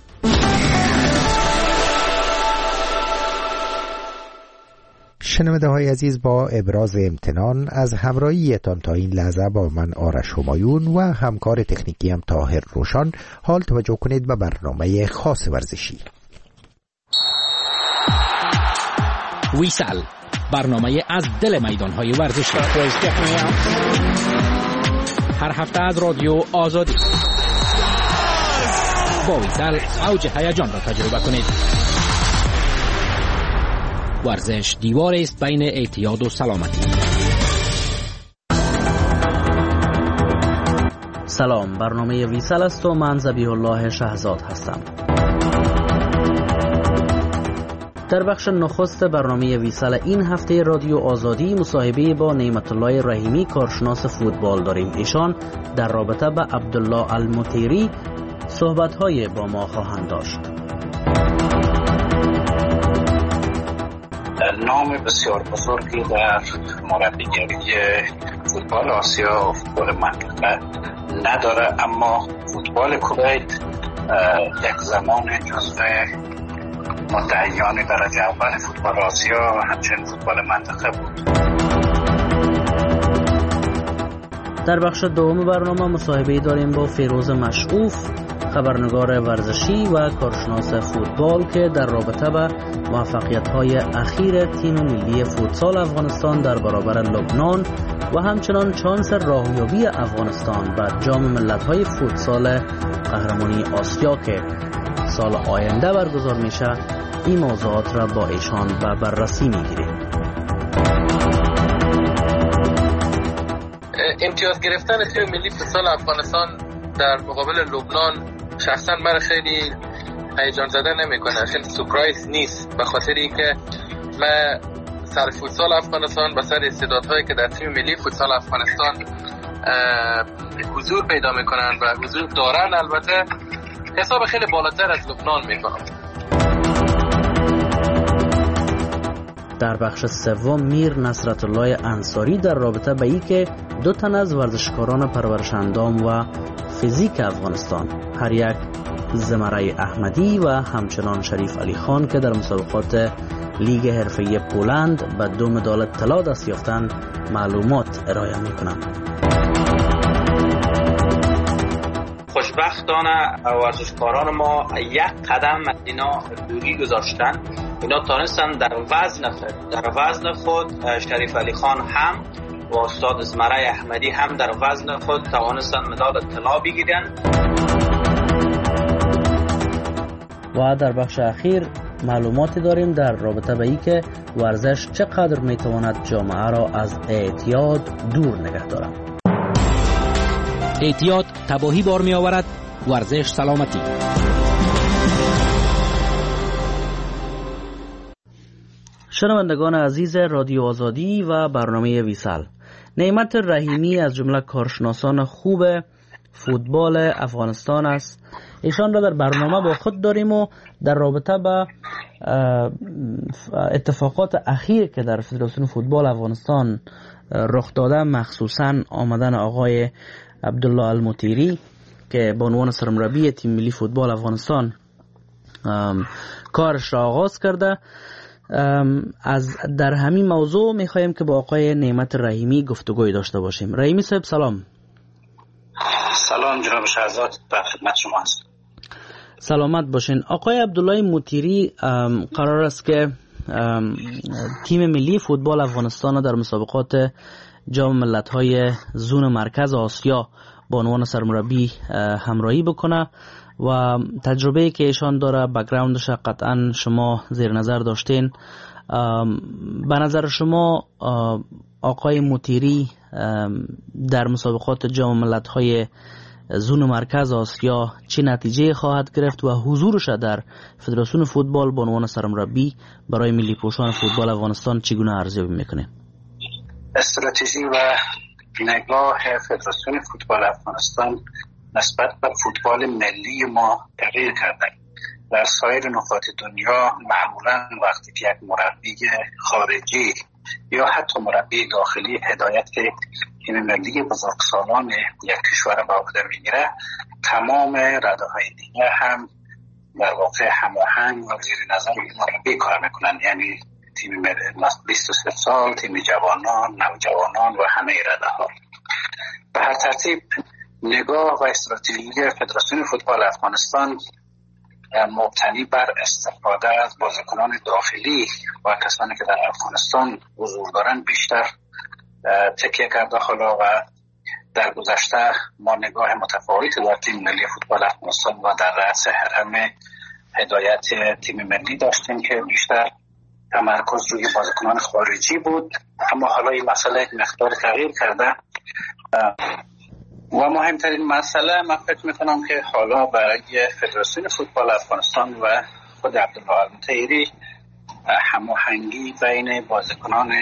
شنونده های عزیز، با ابراز امتنان از همراهیتان تا این لحظه با من آرش همایون و همکار تکنیکیم طاهر روشان، حال توجه کنید به برنامه خاص ورزشی. ویسل، برنامه از دل میدانهای ورزشی. هر هفته از رادیو آزادی. با ویسل اوج هیجان را تجربه کنید. ورزش دیوار است بین اعتیاد و سلامتی. سلام، برنامه ویسل است و من ذبیح الله شهزاد هستم. در بخش نخست برنامه ویسل این هفته رادیو آزادی مصاحبه با نعمت الله رحیمی کارشناس فوتبال داریم. ایشان در رابطه با عبدالله المطیری صحبت‌های با ما خواهند داشت. نام بسیار بزرگی در مربیگری فوتبال آسیا و فوتبال منطقه نداره، اما فوتبال کویت یک زمان جزو مدعیان درجه اول فوتبال آسیا و همچنین فوتبال منطقه بود. در بخش دوم برنامه مصاحبه داریم با فیروز مشعوف، خبرنگار ورزشی و کارشناس فوتبال که در رابطه با موفقیت‌های اخیر تیم ملی فوتسال افغانستان در برابر لبنان و همچنان شانس راهیابی افغانستان به جام ملت‌های فوتسال قهرمانی آسیا که سال آینده برگزار میشه، این موضوعات را با ایشان به بررسی میگیریم. امتیاز گرفتن تیم ملی فوتسال افغانستان در مقابل لبنان شخصا من خیلی هیجان زده نمیکنه، خیلی سورپرایز نیست، به خاطری که من سر فوتسال افغانستان و سر استعدادهایی که در تیم ملی فوتسال افغانستان حضور پیدا میکنن و حضور دارن، البته حساب خیلی بالاتر از لبنان میکنم. در بخش سوم میر نصرت الله انصاری در رابطه به ای که 2 تن از ورزشکاران پرورش اندام و فیزیک افغانستان، هر یک زمره احمدی و همچنان شریف علی خان که در مسابقات لیگ حرفه‌ای پولند به 2 مدال طلا دست یافتند معلومات ارائه می‌کنند. خوشبختانه ورزشکاران ما یک قدم اینا دوری گذاشتن. اینا تانستن در وزن خود شریف علی خان هم و استاد زمره احمدی هم در وزن خود توانستن مدال طلا بگیرن. و در بخش اخیر معلوماتی داریم در رابطه به اینکه ورزش چقدر میتواند جامعه را از اعتیاد دور نگه دارد. اعتیاد تباهی بار می آورد، ورزش سلامتی. شنوندگان عزیز رادیو آزادی و برنامه ویسال، نعمت رحیمی از جمله کارشناسان خوب فوتبال افغانستان است. ایشان را در برنامه با خود داریم و در رابطه با اتفاقات اخیر که در فدراسیون فوتبال افغانستان رخ داده، مخصوصا آمدن آقای عبدالله المطیری که به عنوان سرمربی تیم ملی فوتبال افغانستان کارش را آغاز کرده، در همین موضوع میخوایم که با آقای نعمت رحیمی گفتگوی داشته باشیم. رحیمی صاحب سلام. سلام جناب شهزاد، در خدمت شما هستم. سلامت باشین. آقای عبدالله مطیری قرار است که تیم ملی فوتبال افغانستان در مسابقات جام ملت‌های زون مرکز آسیا به عنوان سرمربی همراهی بکنه و تجربه‌ای که ایشان داره، بک‌گراندش قطعا شما زیر نظر داشتین. به نظر شما آقای مطیری در مسابقات جام ملت‌های زون مرکز آسیا چه نتیجه خواهد گرفت و حضورش در فدراسیون فوتبال به عنوان سرمربی برای ملی پوشان فوتبال افغانستان چگونه ارزیابی میکنه؟ استراتژی و نگاه فدراسیون فوتبال افغانستان نسبت به فوتبال ملی ما تغییر کرده. در سایر نقاط دنیا معمولا وقتی که یک مربی خارجی یا حتی مربی داخلی هدایت که تیم ملی بزرگسالان یک کشور به عهده میگیره، تمام رده‌های دیگه هم در واقع هماهنگ و زیر نظر مربی کار میکنن، یعنی تیم ملی 23 سال، تیم جوانان، نوجوانان و همه رده‌ها. به هر ترتیب نگاه و استراتژی فدراسیون فوتبال افغانستان مبتنی بر استفاده از بازیکنان داخلی و کسانی که در افغانستان حضور دارند بیشتر تکیه کرده. حالا و در گذشته ما نگاه متفاوتی در تیم ملی فوتبال افغانستان و در رأس حرم هدایت تیم ملی داشتیم که بیشتر تمرکز روی بازیکنان خارجی بود، اما حالا این مسئله مقدار تغییر کرده. و مهمترین مسئله من فکر میکنم که حالا برای فدراسیون فوتبال افغانستان و خود عبدالله المطیری هماهنگی بین بازیکنان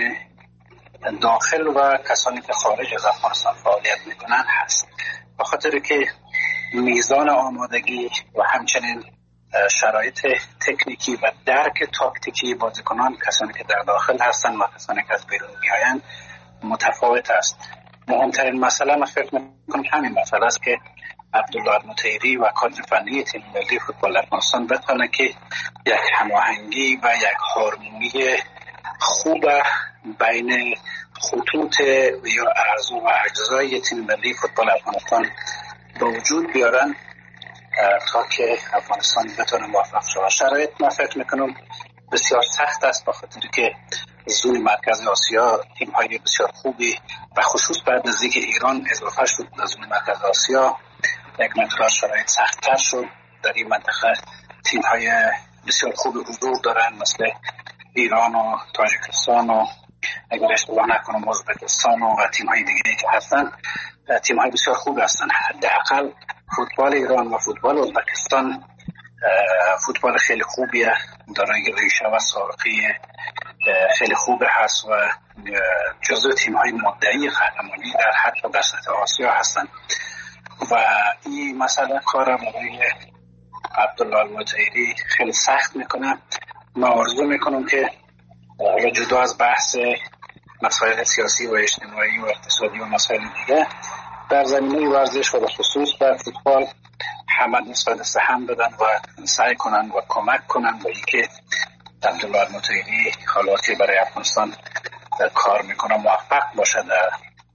داخل و کسانی که خارج از افغانستان فعالیت میکنن هست، به خاطر که میزان آمادگی و همچنین شرایط تکنیکی و درک تاکتیکی بازیکنان، کسانی که در داخل هستن و کسانی که از بیرون میآیند، متفاوت است. مهمترین مسئله من فکر میکنم همین مسئله است که عبدالله المطیری و کادر فنی تیم ملی فوتبال افغانستان بتونه که یک هماهنگی و یک هارمونی خوب بین خطوط یا اعضا و اجزای تیم ملی فوتبال افغانستان به وجود بیارن تا که افغانستان بتونه موفق شود. شرایط من فکر میکنم بسیار سخت است، بخاطر که زون مرکز آسیا تیم های بسیار خوبی و خصوص بعد از اینکه ایران اضافه شد به زون مرکز آسیا یک مقدار شرایط سخت‌تر شد. در این منطقه تیم های بسیار خوبی حضور دارن، مثل ایران و تاجیکستان و اگر اشتباه نکنم ازبکستان و تیم های دیگه که هستن، تیم های بسیار خوب هستن. حداقل فوتبال ایران و فوتبال ازبکستان فوتبال خیلی خوبیه، دارای ریشه و سابقه خیلی خوب هست و جزو تیم های مدعی قهرمانی در حتی در سطح آسیا هستن. و این مسئله کار برای عبدالله المطیری خیلی سخت میکنه. من آرزو میکنم که جدا از بحث مسائل سیاسی و اجتماعی و اقتصادی و مسائل دیگه، در زمینه ورزش و به خصوص در فوتبال همه دست هم بدن و سعی کنن و کمک کنن به اینکه عبدالله المطیری حالا که برای افغانستان کار میکنه موفق باشه در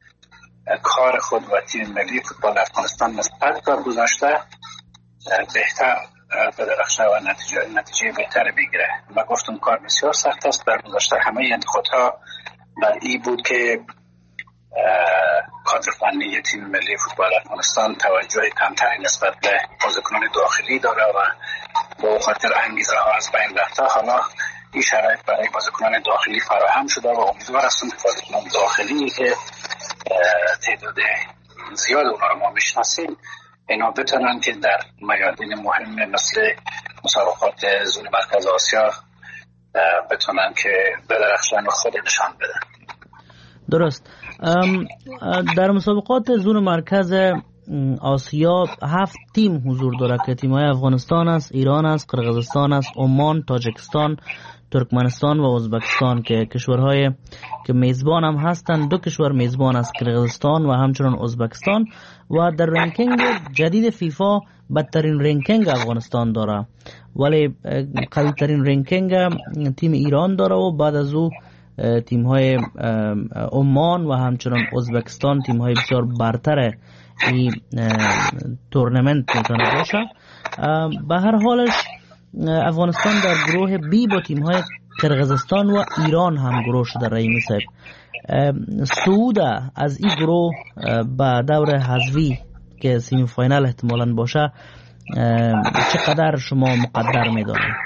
کار خود و تیم ملی فوتبال افغانستان نسبت به گذشته بهتر بدرخشه و نتیجه بهتر بگیره. من گفتم کار بسیار سخت است. در گذشته همه انتخابات بر این بود که کادر فنی تیم ملی فوتبال افغانستان توجه کمتری نسبت به بازیکنان داخلی داره و با خاطر انگیزه ها از بین رفته. حالا این شرایط برای بازیکنان داخلی فراهم شده و امیدوار هستم که بازیکنان داخلی که تعداد زیاد اونا رو ما میشناسیم اینا بتونن که در میادین مهم مثل مسابقات زون مرکز آسیا بتونن که بدرخشن و خود نشان بدن. درست. در مسابقات زون مرکز آسیا 7 تیم حضور داره که تیم‌های افغانستان است، ایران است، قرقیزستان است، عمان، تاجیکستان، ترکمنستان و ازبکستان که کشورهای که میزبان هم هستند. 2 کشور میزبان است، قرقیزستان و همچنان ازبکستان. و در رنکینگ جدید فیفا بدترین رنکینگ افغانستان داره، ولی قوی ترین رنکینگ تیم ایران داره و بعد از او تیم های عمان و همچنان ازبکستان تیم های بسیار برتر این تورنمنت میتونه باشه. به هر حالش افغانستان در گروه بی با تیم های قرقیزستان و ایران هم گروه شده. رحیمی صاحب، صعود از این گروه به دور حذفی که سیمی فاینال احتمالاً باشه چقدر شما مقدر میدانید؟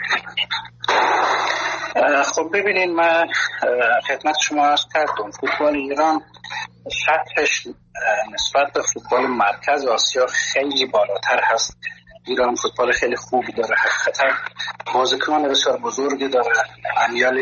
خب ببینید، من خدمت شما عرض کردم فوتبال ایران سطحش نسبت به فوتبال مرکز آسیا خیلی بالاتر هست. ایران فوتبال خیلی خوبی داره، حقیقتا بازیکنان بسیار بزرگی داره. امیال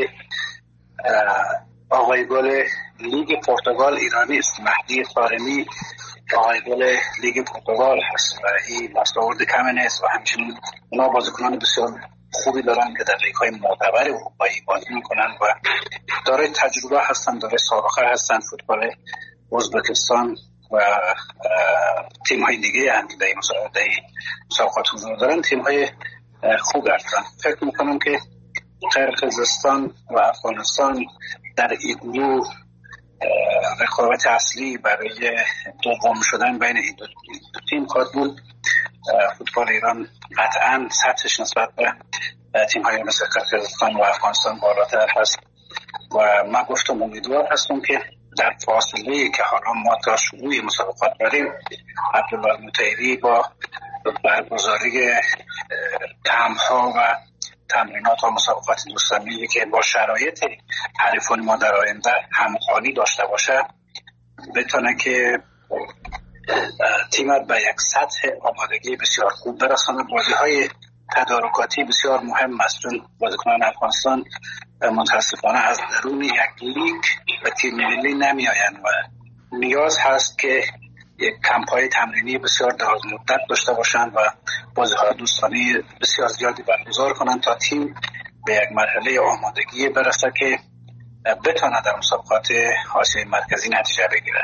آقای گل لیگ پرتغال ایرانی است، مهدی طارمی آقای گل لیگ پرتغال هست و این دستاورد کمی نیست و همچنین اونا بازیکنان بسیار خوبی دارن که در لیگ‌های معتبر اروپایی بازی میکنن و داره تجربه هستن، داره سابقه هستن. فوتبال ازبکستان و تیم‌های دیگه هم در مسابقات حضور دارن، تیم‌های خوب هستن. فکر میکنم که قرقیزستان و افغانستان در این گروه رقابت اصلی برای دوم شدن بین این دو تیم خواهد بود. فوتبال ایران قطعاً سطحش نسبت به تیم‌های مثل قرقیزستان و افغانستان بالاتر هست و من گفتم امیدوار هستم که در فاصله که حالا ما تا شروع مسابقات داریم عبدالله مطیری با برگزاری تمها و تمرینات و مسابقات دوستانه‌ای که با شرایط حریفان ما در آینده همخوانی داشته باشه بتونه که تیم به یک سطح آمادگی بسیار خوب برسانه. بازی‌های تدارکاتی بسیار مهم است چون بازیکنان افغانستان متاسفانه از درون یک لیگ و تیم ملی نمی‌آیند و نیاز هست که یک کمپ‌های تمرینی بسیار دراز مدت داشته باشند و بازی‌های دوستانه بسیار زیادی برگزار کنند تا تیم به یک مرحله آمادگی برسه که بتونه در مسابقات آسیای مرکزی نتیجه بگیره.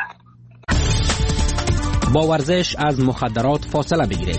با ورزش از مخدرات فاصله بگیرید.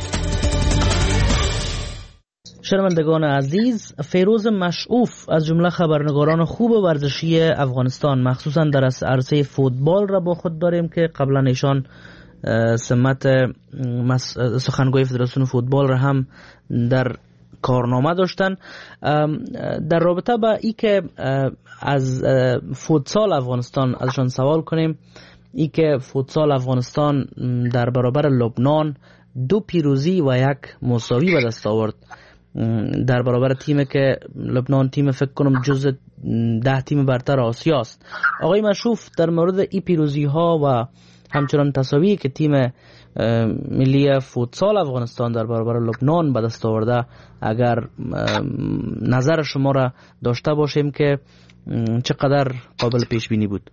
شنوندگان عزیز، فیروز مشعوف از جمله خبرنگاران خوب ورزشی افغانستان مخصوصا در عرصه فوتبال را با خود داریم که قبلا ایشان سمت سخنگوی فدراسیون فوتبال را هم در کارنامه داشتن. در رابطه با ای که از فوتسال افغانستان ازشان سوال کنیم، ای که فوتسال افغانستان در برابر لبنان 2 پیروزی و 1 مساوی به دست آورد در برابر تیمی که لبنان تیم فکر کنم جز 10 تیم برتر آسیا است. آقای مشروف، در مورد این پیروزی ها و همچنان تساوی که تیم ملی فوتسال افغانستان در برابر لبنان به دست آورده اگر نظر شما را داشته باشیم که چقدر قابل پیش بینی بود؟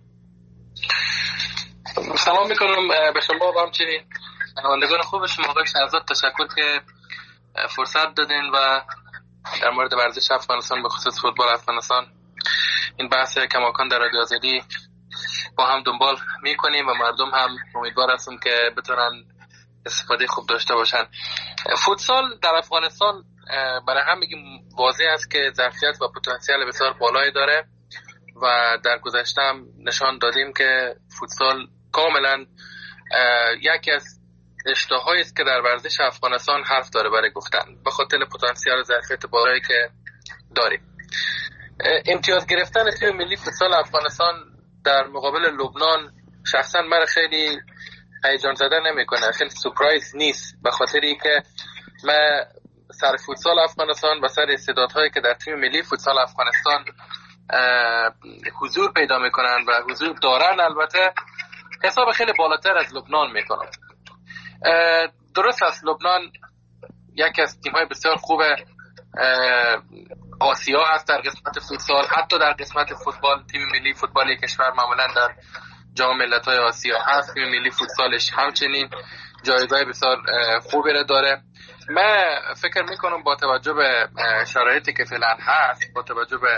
سلام میکنم به شما و همچنین شنوندگان خوب شما. آقای شهرزاد تشکر که فرصت دادین و در مورد ورزش افغانستان به خصوص فوتبال افغانستان این بحث کماکان در رادیو آزادی با هم دنبال میکنیم و مردم هم امیدوار هستم که بتونن استفاده خوب داشته باشن. فوتسال در افغانستان برای هم میگیم واضح است که ظرفیت و پتانسیل بسیار بالایی داره و در گذشته هم نشان دادیم که فوتسال کاملا یکی از اشتهایی است که در ورزش افغانستان حرف داره برای گفتن به خاطر پتانسیل و ظرفیت بالایی که داریم. امتیاز گرفتن تیم ملی فوتسال افغانستان در مقابل لبنان شخصا من خیلی هیجان زده نمیکنه، خیلی سورپرایز نیست، به خاطری که من سر فوتسال افغانستان و سر استعدادهایی که در تیم ملی فوتسال افغانستان حضور پیدا میکنن و حضور دارن البته حساب خیلی بالاتر از لبنان میکنم. درست است لبنان یکی از تیم‌های بسیار خوب آسیا هست در قسمت فوتسال، حتی در قسمت فوتبال تیم ملی فوتبال کشور معمولا در جام ملت‌های آسیا هست. تیم ملی فوتسالش همچنین جایگاه بسیار خوبی را داره. من فکر میکنم با توجه به شرایطی که فعلا هست، با توجه به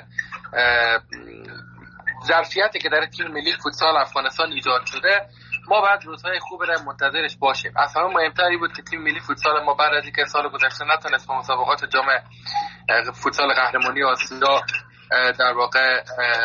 ظرفیتی که در تیم ملی فوتسال افغانستان ایجاد شده، ما بعد روزهای خوب را منتظرش باشیم. اصلا مهمتری بود که تیم ملی فوتسال ما بعد از اینکه سال گذشته نتونست به مسابقات جام فوتسال قهرمانی آسیا در واقع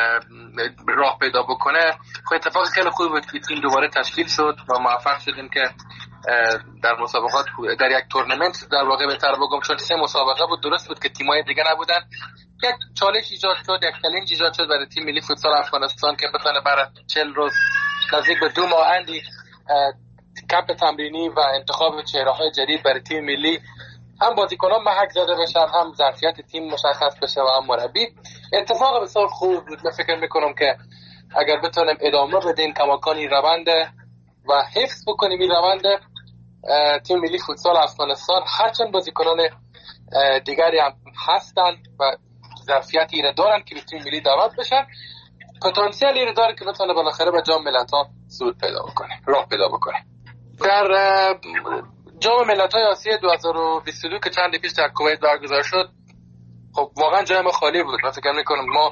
راه پیدا بکنه، خب اتفاق خیلی خوبی بود که تیم دوباره تشکیل شد و موفق شدیم که در مسابقات در یک تورنمنت در واقع بهتر بگم، چون 3 مسابقه بود، درست بود که تیم‌های دیگه نبودن، یک چالش ایجاد شد، یک چالش ایجاد شد برای تیم ملی فوتسال افغانستان که بتونه برای 40 روز نزدیک به 2 ماه اندی کمپ تمرینی و انتخاب چهره‌های جدید برای تیم ملی هم بازیکنان محک زده بشن، هم ظرفیت تیم مشخص بشه و هم مربی. اتفاق بسیار خوب بود. من فکر میکنم که اگر بتونیم ادامه بدیم کماکانی روند و حفظ بکنیم این روند، تیم ملی فوتسال افغانستان هرچند بازیکنان دیگری هم هستن و ظرفیتی را دارن که به تیم ملی دعوت بشن، پتانسیلی را داره که بتونه بالاخره به جام ملت‌ها صعود پیدا بکنه، راه پیدا بکنه. در جام ملت‌های آسیا 2022 که چند پیش در کویت برگزار شد، خب واقعا جای ما خالی بود. من فکر می‌کنم ما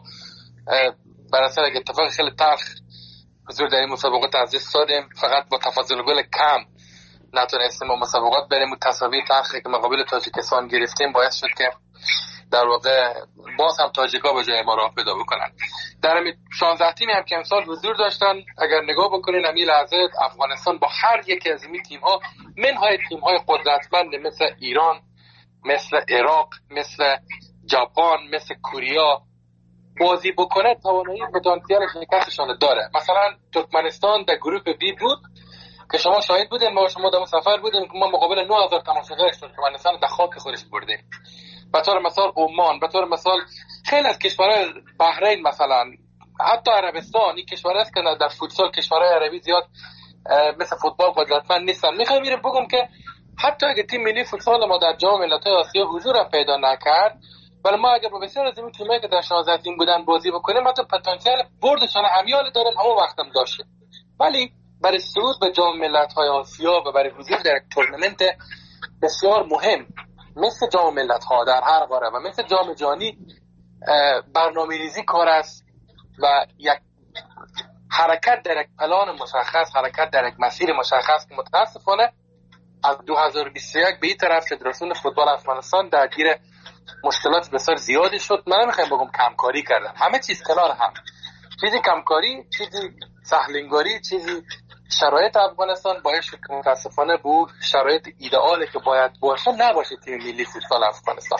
بر اثر یک اتفاق خیلی تلخ حضور در این مسابقات از دست دادیم، فقط با تفاضل گل کم نتونستیم با مسابقات بریم. تساوی تلخی که مقابل تاجیکستان گرفتیم باعث شد که در واقع باز هم تاجیکا به جای ما راه پیدا بکنن. در 16 تیمی هم که امسال حضور داشتن، اگر نگاه بکنین همین لحظه افغانستان با هر یک از این تیم‌ها منهای تیم‌های قدرتمند مثل ایران، مثل عراق، مثل ژاپن، مثل کره بازی بکنه توانایی پتانسیل شکستشان داره. مثلا ترکمنستان در گروه بی بود که شما شاهد بودین، ما شما در سفر بودیم که ما مقابل 9000 تماشاگر ترکمنستان در خاک خودش بردیم. به طور مثال عمان، به طور مثال خیلی از کشورهای بحرین، مثلا حتی عربستان، این کشورها است که در فوتسال کشورهای عربی زیاد مثل فوتبال قدرتمند نیستن. میخوام بگم که حتی اگه تیم ملی فوتسال ما در جام ملت‌های آسیا حضور پیدا نکرد، ولی ما اگر با بسیار از این تیمایی که در 16 تیم بودن بازی بکنیم، حتی پتانسیل بردشان همیال دارن، همون وقت هم داشته. ولی برای صعود به جام ملت‌های آسیا و برای حضور در تورنمنت بسیار مهم مثل جام ملت‌ها در هر قاره و مثل جام جهانی، برنامه‌ریزی کار است و یک حرکت در یک پلان مشخص، حرکت در یک مسیر مشخص که متاسفانه از 2021 به این طرف فدراسیون فوتبال افغانستان درگیر مشکلات بسیار زیادی شد. من نمیخوام بگم کمکاری کردن، همه چیز کنار هم، چیزی کمکاری، چیزی سهلنگاری، چیزی شرایط افغانستان باعث شد که متاسفانه به شرایط ایدئالی که باید باشه نباشه تیم ملی فوتبال افغانستان.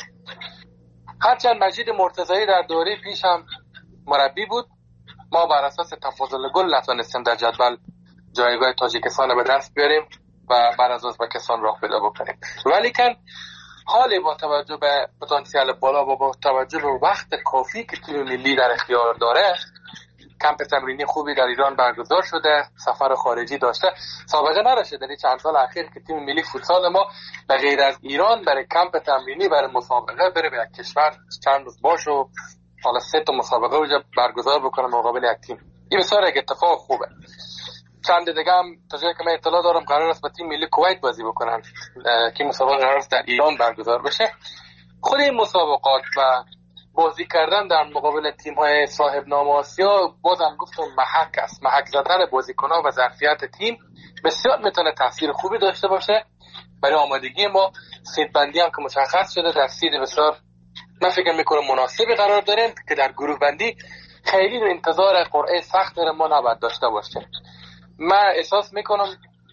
هرچند مجید مرتضایی در دوره پیش هم مربی بود، ما بر اساس تفاضل گل نتونستیم در جدول جایگاه تاجیکستان به دست بیاریم و بعد از ازبکستان راه پیدا بکنیم. ولی کن حالی با توجه به پتانسیل بالا و با توجه به وقت کافی که تیم ملی در اختیار داره، کمپ تمرینی خوبی در ایران برگزار شده، سفر خارجی داشته، سابقه نداشته در چند سال اخیر که تیم ملی فوتسال ما به غیر از ایران برای کمپ تمرینی برای مسابقه بره به یک کشور چند روز باشه و حالا 3 تا مسابقه اونجا برگزار بکنه مقابل یک تیم. این بسیار یک اتفاق خوبه. چند دیگه هم تا جایی که من اطلاع دارم قرار است با تیم ملی کویت بازی بکنن که مسابقه قرار است در ایران برگزار بشه. خود این مسابقات و بازی کردن در مقابل تیم‌های صاحب نام آسیا بازم گفتم محک است. محک زدن بازیکن‌ها و ظرفیت تیم بسیار میتونه تاثیر خوبی داشته باشه برای آمادگی ما. سید بندی هم که مشخص شده در سید بسیار من فکر میکنم مناسبی قرار داریم که در گروه بندی خیلی انتظار قرعه سخت داره ما نباید داشته باشیم. من احساس میکنم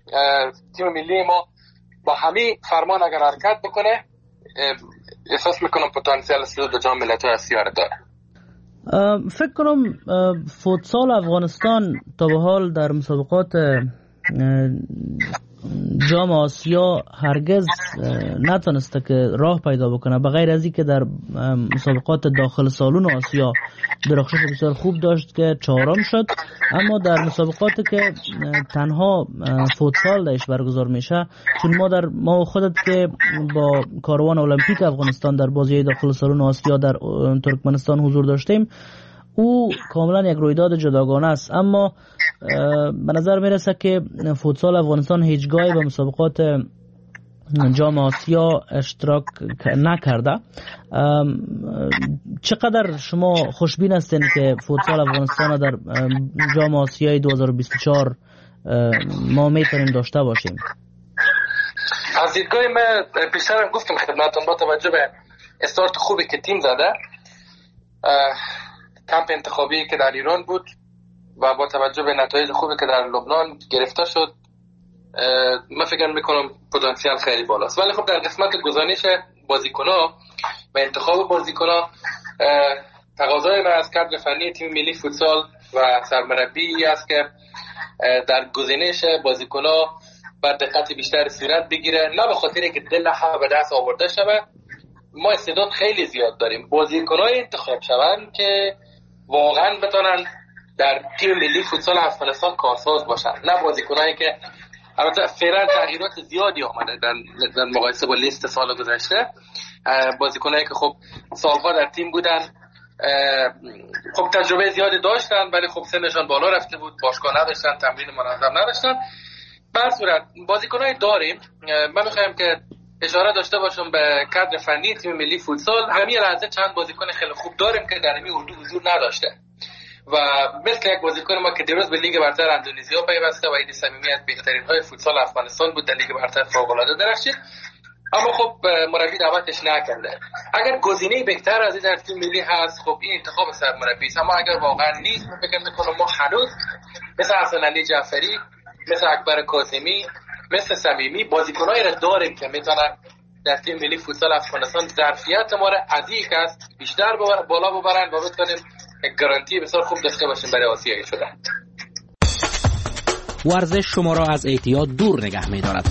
تیم ملی ما با همین فرمان اگر حرکت بکنه احساس میکنم پتانسیل صعود به جام ملت‌های آسیا داره. فکر کنم فوتسال افغانستان تا به حال در مسابقات جام آسیا هرگز نتونسته که راه پیدا بکنه، بغیر از اینکه در مسابقات داخل سالن آسیا درخشش بسیار خوب داشت که چهارم شد، اما در مسابقاتی که تنها فوتسال درش برگزار میشه، چون ما خودت که با کاروان المپیک افغانستان در بازی داخل سالن آسیا در ترکمنستان حضور داشتیم، او کاملا یک رویداد جداگانه است. اما به نظر میرسه که فوتسال افغانستان هیچگاهی به مسابقات جام آسیا اشتراک نکرده. چقدر شما خوشبین هستین که فوتسال افغانستان در جام آسیای 2024 ما میتونیم داشته باشیم؟ از دیدگاه من پیشتر گفتم خدمتتون، با توجه به استارت خوبی که تیم زده، کمپ انتخابی که در ایران بود و با توجه به نتایج خوبی که در لبنان گرفته شد، من فکر میکنم پتانسیل خیلی بالاست. ولی خب در قسمت گزینش بازیکن‌ها و انتخاب بازیکن‌ها، تقاضای من از کادر فنی تیم ملی فوتسال و سرمربی است که در گزینش بازیکن‌ها بر دقت بیشتر صورت بگیره، نه به خاطر که دل همه به دست آورده شده. ما استعداد خیلی زیاد داریم، بازیکن‌های انتخاب شوند که واقعا بتونن در تیم ملی فوتسال افغانستان کارساز باشن، نه بازیکنایی که البته فعلا تغییرات زیادی آمده در مقایسه با لیست سال گذشته. بازیکنایی که خب سالها در تیم بودن، خب تجربه زیادی داشتن، ولی خب سنشان بالا رفته بود، باشگاه نداشتن، تمرین منظم نداشتن. به هر صورت بازیکنایی داریم. من می‌خوام که اشاره داشته باشم به کادر فنی تیم ملی فوتسال. همین لحظه چند بازیکن خیلی خوب داریم که در این اردو حضور نداشته و مثل یک بازیکن ما که دیروز به لیگ برتر اندونزیا پیوسته و عید صمیمی از بهترین های فوتسال افغانستان بود، در لیگ برتر فوق‌العاده درخشید، اما خب مربی دعوتش نکرده. اگر گزینه بهتر از این در تیم ملی هست، خب این انتخاب سرمربی است. اما اگر واقعا نیست، من فکر می‌کنم ما هنوز مثل حسن علی جعفری، مثل اکبر کاظمی، مثل صمیمی بازیکنایی را داریم که میتونن در تیم ملی فوتسال افغانستان ظرفیت ما را از یک است بیشتر بالا ببرن و بتونیم گارانتی بسیار خوب داشته باشیم برای آسیایی شدن. ورزش شما را از اعتیاد دور نگه می‌دارد.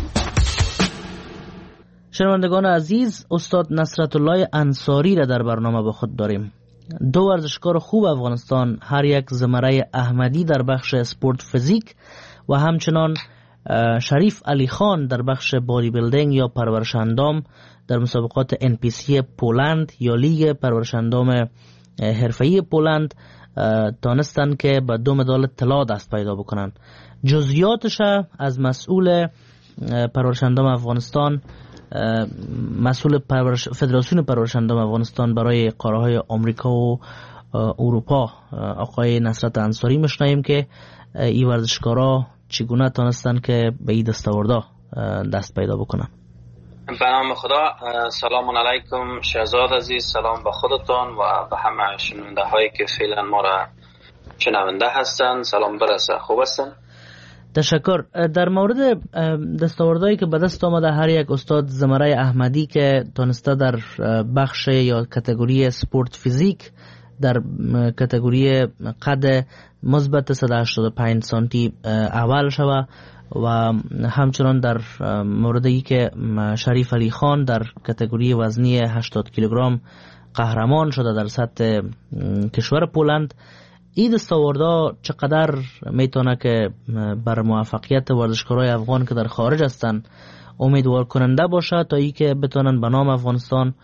شنوندگان عزیز، استاد نصرت الله انصاری را در برنامه با خود داریم. دو ورزشکار خوب افغانستان، هر یک زمره احمدی در بخش اسپورت فیزیک و همچنان شریف علی خان در بخش بادی بیلدینگ یا پرورش اندام در مسابقات NPC پولند یا لیگ پرورش اندام حرفه‌ای پولند تانستن که به 2 مدال طلا دست پیدا بکنن. جزئیاتش از مسئول پرورش اندام افغانستان، مسئول فدراسیون پرورش اندام افغانستان برای قاره‌های آمریکا و اروپا، آقای نصرت انصاری میشنویم که این ورزشکارا چگونه تانستن که به این دستاوردا دست پیدا بکنن. به نام خدا. سلام علیکم شهزاد عزیز، سلام به خودتان و به همه شنونده هایی که فعلا ما را شنونده هستن، سلام برسه. خوب هستن؟ تشکر. در مورد دستاوردهایی که به دست آمده هر یک استاد زمره احمدی که تانسته در بخش یا کاتگوری سپورت فیزیک در کاتگوری قد مثبت 185 سانتی اول شوه و همچنان در موردی که شریف علی خان در کاتگوری وزنی 80 کیلوگرم قهرمان شده در سطح کشور پولند. این دستاوردها چقدر میتونه که بر موفقیت ورزشکارای افغان که در خارج هستن امیدوار کننده باشه تا ای که بتونن به نام افغانستان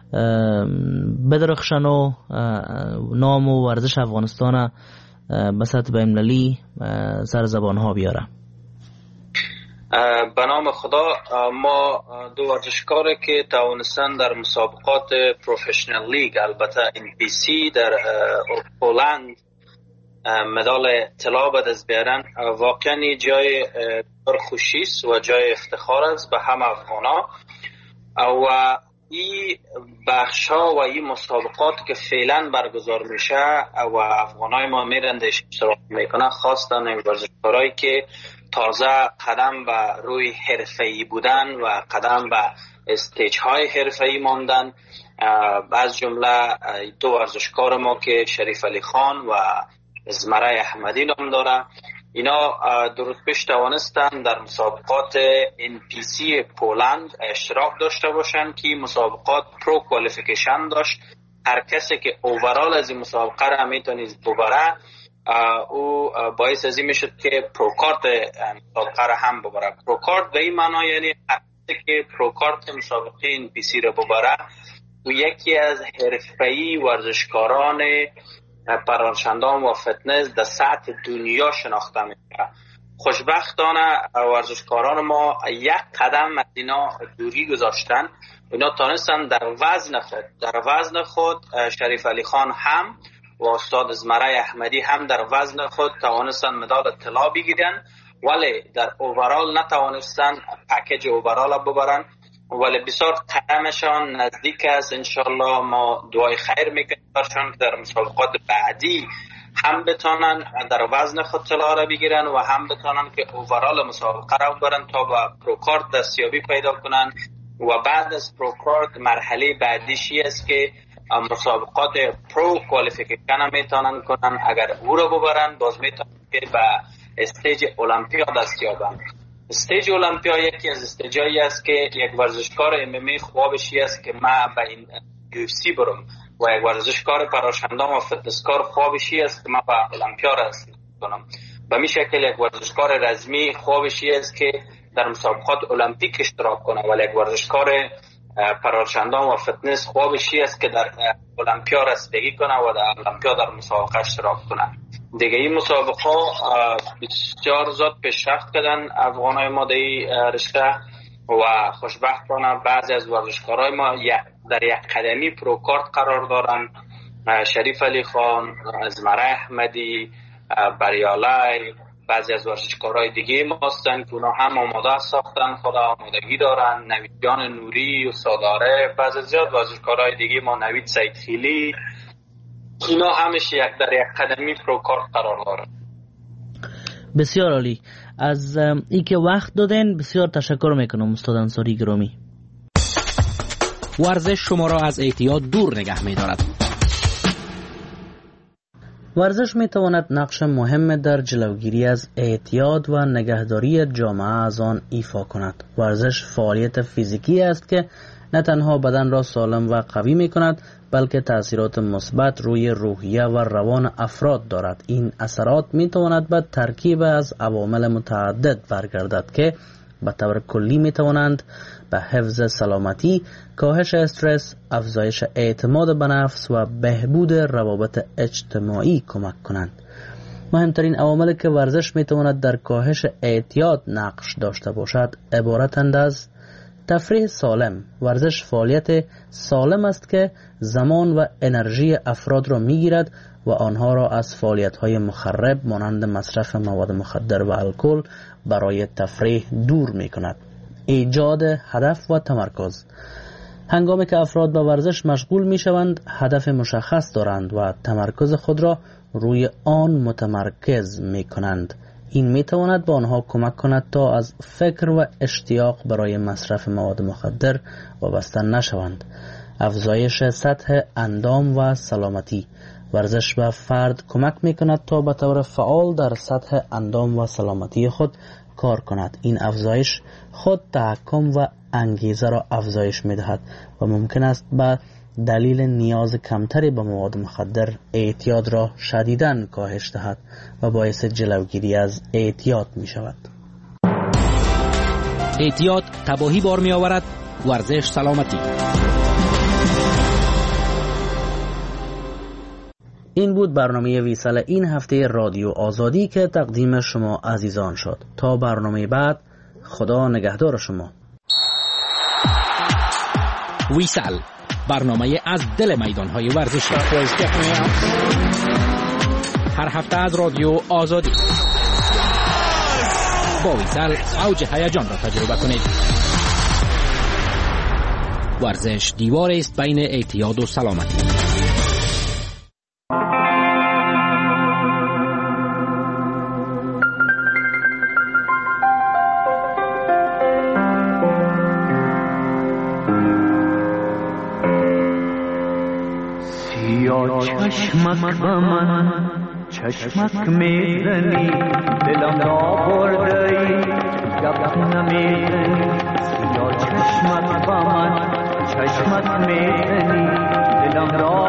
بدرخشن و نام و ورزش افغانستان به سطح بین‌المللی سر زبان ها بیاره. به نام خدا، ما دو ورزشکاری که توانستن در مسابقات پروفشنال لیگ، البته NPC در پولند مدال طلا به دست بیارن، واقعا جای خوشی است و جای افتخار است به همه افغانا و این بخش ها و این مسابقات که فعلا برگزار میشه و افغانای ما میرن اشتراک میکنن، خواستن ورزشکارایی که تازه قدم به روی حرفه‌ای بودن و قدم به استیج های حرفه‌ای ماندن، از جمله دو ورزشکار ما که شریف علی خان و زمره احمدی نام داره، اینا درود پیش توانستن در مسابقات NPC پولند اشتراک داشته باشن که مسابقات پرو کوالیفیکیشن داشت. هر کسی که اوورال از این مسابقه را میتونید ببره، او باعث از این میشد که پروکارت مسابقه را هم ببره. پروکارت به این معنا یعنی هر کسی که پروکارت مسابقه NPC را ببره، او یکی از حرفه‌ای ورزشکاران پرورشندان و فتنس در سطح دنیا شناخته میشه. خوشبختانه ورزشکاران ما یک قدم از اینا دوری گذاشتن. اینا تانستن در وزن خود شریف علی خان هم و استاد زمره احمدی هم در وزن خود توانستن مدال طلا بگیرن، ولی در اوورال نتوانستن پکیج اوورال ببرن، ولی بسیار قدمشان نزدیک است. انشالله ما دعای خیر میکنیم برشان که در مسابقات بعدی هم بتانن در وزن خود طلا را بگیرن و هم بتانن که اوورال مسابقه را ببرن تا با پروکارت دستیابی پیدا کنن. و بعد از پروکارت مرحله بعدیشی است که مسابقات پرو کوالیفیکیشن میتونن کنن. اگر او را ببرن باز میتونن که به استیج المپیا دستیابن. استیج المپیا یکی از استیجایی است که یک ورزشکار MMA خوابشی است که ما به این UFC برم و یک ورزشکار پرورشندان و فتنسکار خوابشی است که ما به المپیا رسیدم کنم. به می شکل یک ورزشکار رزمی خوابشی است که در مسابقات المپیک اشتراک کنه، ولی یک ورزشکار پرورشندان و فتنس خوابشی است که در المپیا رسیدگی کنه و در المپیا در مسابقه اشتراک کنه. دیگه این مسابقه بسیار زیاد پیشرفت کردن افغانای ما در این رشته و خوشبختانه بعضی از ورزشکارای ما در یک قدمی پروکارت قرار دارن. شریف علی خان، زمره احمدی، بریالای، بعضی از ورزشکارای دیگه ما هستن که اونا هم آماده ساختن، خدا آمادگی دارن. نوید جان نوری و سالاره، بعضی زیاد ورزشکارای دیگه ما، نوید سیدخیلی، اینا همش در یک قدمی پروکارت قرار دارن. بسیار عالی. از ای که وقت دادن بسیار تشکر میکنم استاد انصاری گرامی. ورزش شما را از اعتیاد دور نگه می‌دارد. ورزش میتواند نقش مهم در جلوگیری از اعتیاد و نگهداری جامعه از آن ایفا کند. ورزش فعالیت فیزیکی است که نه تنها بدن را سالم و قوی می کند، بلکه تأثیرات مثبت روی روحیه و روان افراد دارد. این اثرات می تواند به ترکیب از عوامل متعدد برگردد که به طور کلی می توانند به حفظ سلامتی، کاهش استرس، افزایش اعتماد به نفس و بهبود روابط اجتماعی کمک کنند. مهمترین عواملی که ورزش می تواند در کاهش اعتیاد نقش داشته باشد عبارتند از تفریح سالم. ورزش فعالیت سالم است که زمان و انرژی افراد را می گیرد و آنها را از فعالیت‌های مخرب مانند مصرف مواد مخدر و الکل برای تفریح دور می کند. ایجاد هدف و تمرکز. هنگامی که افراد به ورزش مشغول می شوند، هدف مشخص دارند و تمرکز خود را روی آن متمرکز می کنند. این می تواند به آنها کمک کند تا از فکر و اشتیاق برای مصرف مواد مخدر وابسته نشوند. افزایش سطح اندام و سلامتی. ورزش به فرد کمک می کند تا به طور فعال در سطح اندام و سلامتی خود کار کند. این افزایش خود تحکم و انگیزه را افزایش می دهد و ممکن است به دلیل نیاز کمتری به مواد مخدر اعتیاد را شدیداً کاهش دهد و باعث جلوگیری از اعتیاد می شود. اعتیاد تباهی بار می آورد، ورزش سلامتی. این بود برنامه ویسال این هفته رادیو آزادی که تقدیم شما عزیزان شد. تا برنامه بعد، خدا نگهدار شما. ویسال، برنامه از دل میدان‌های ورزشی. هر هفته از رادیو آزادی. با ویسال اوج هیجان را تجربه کنید. ورزش دیواری است بین اعتیاد و سلامتی. چشمک به من چشمک میزنی دلم را بردی گپ نمیزنی یا چشمک به من چشمک میزنی دلم را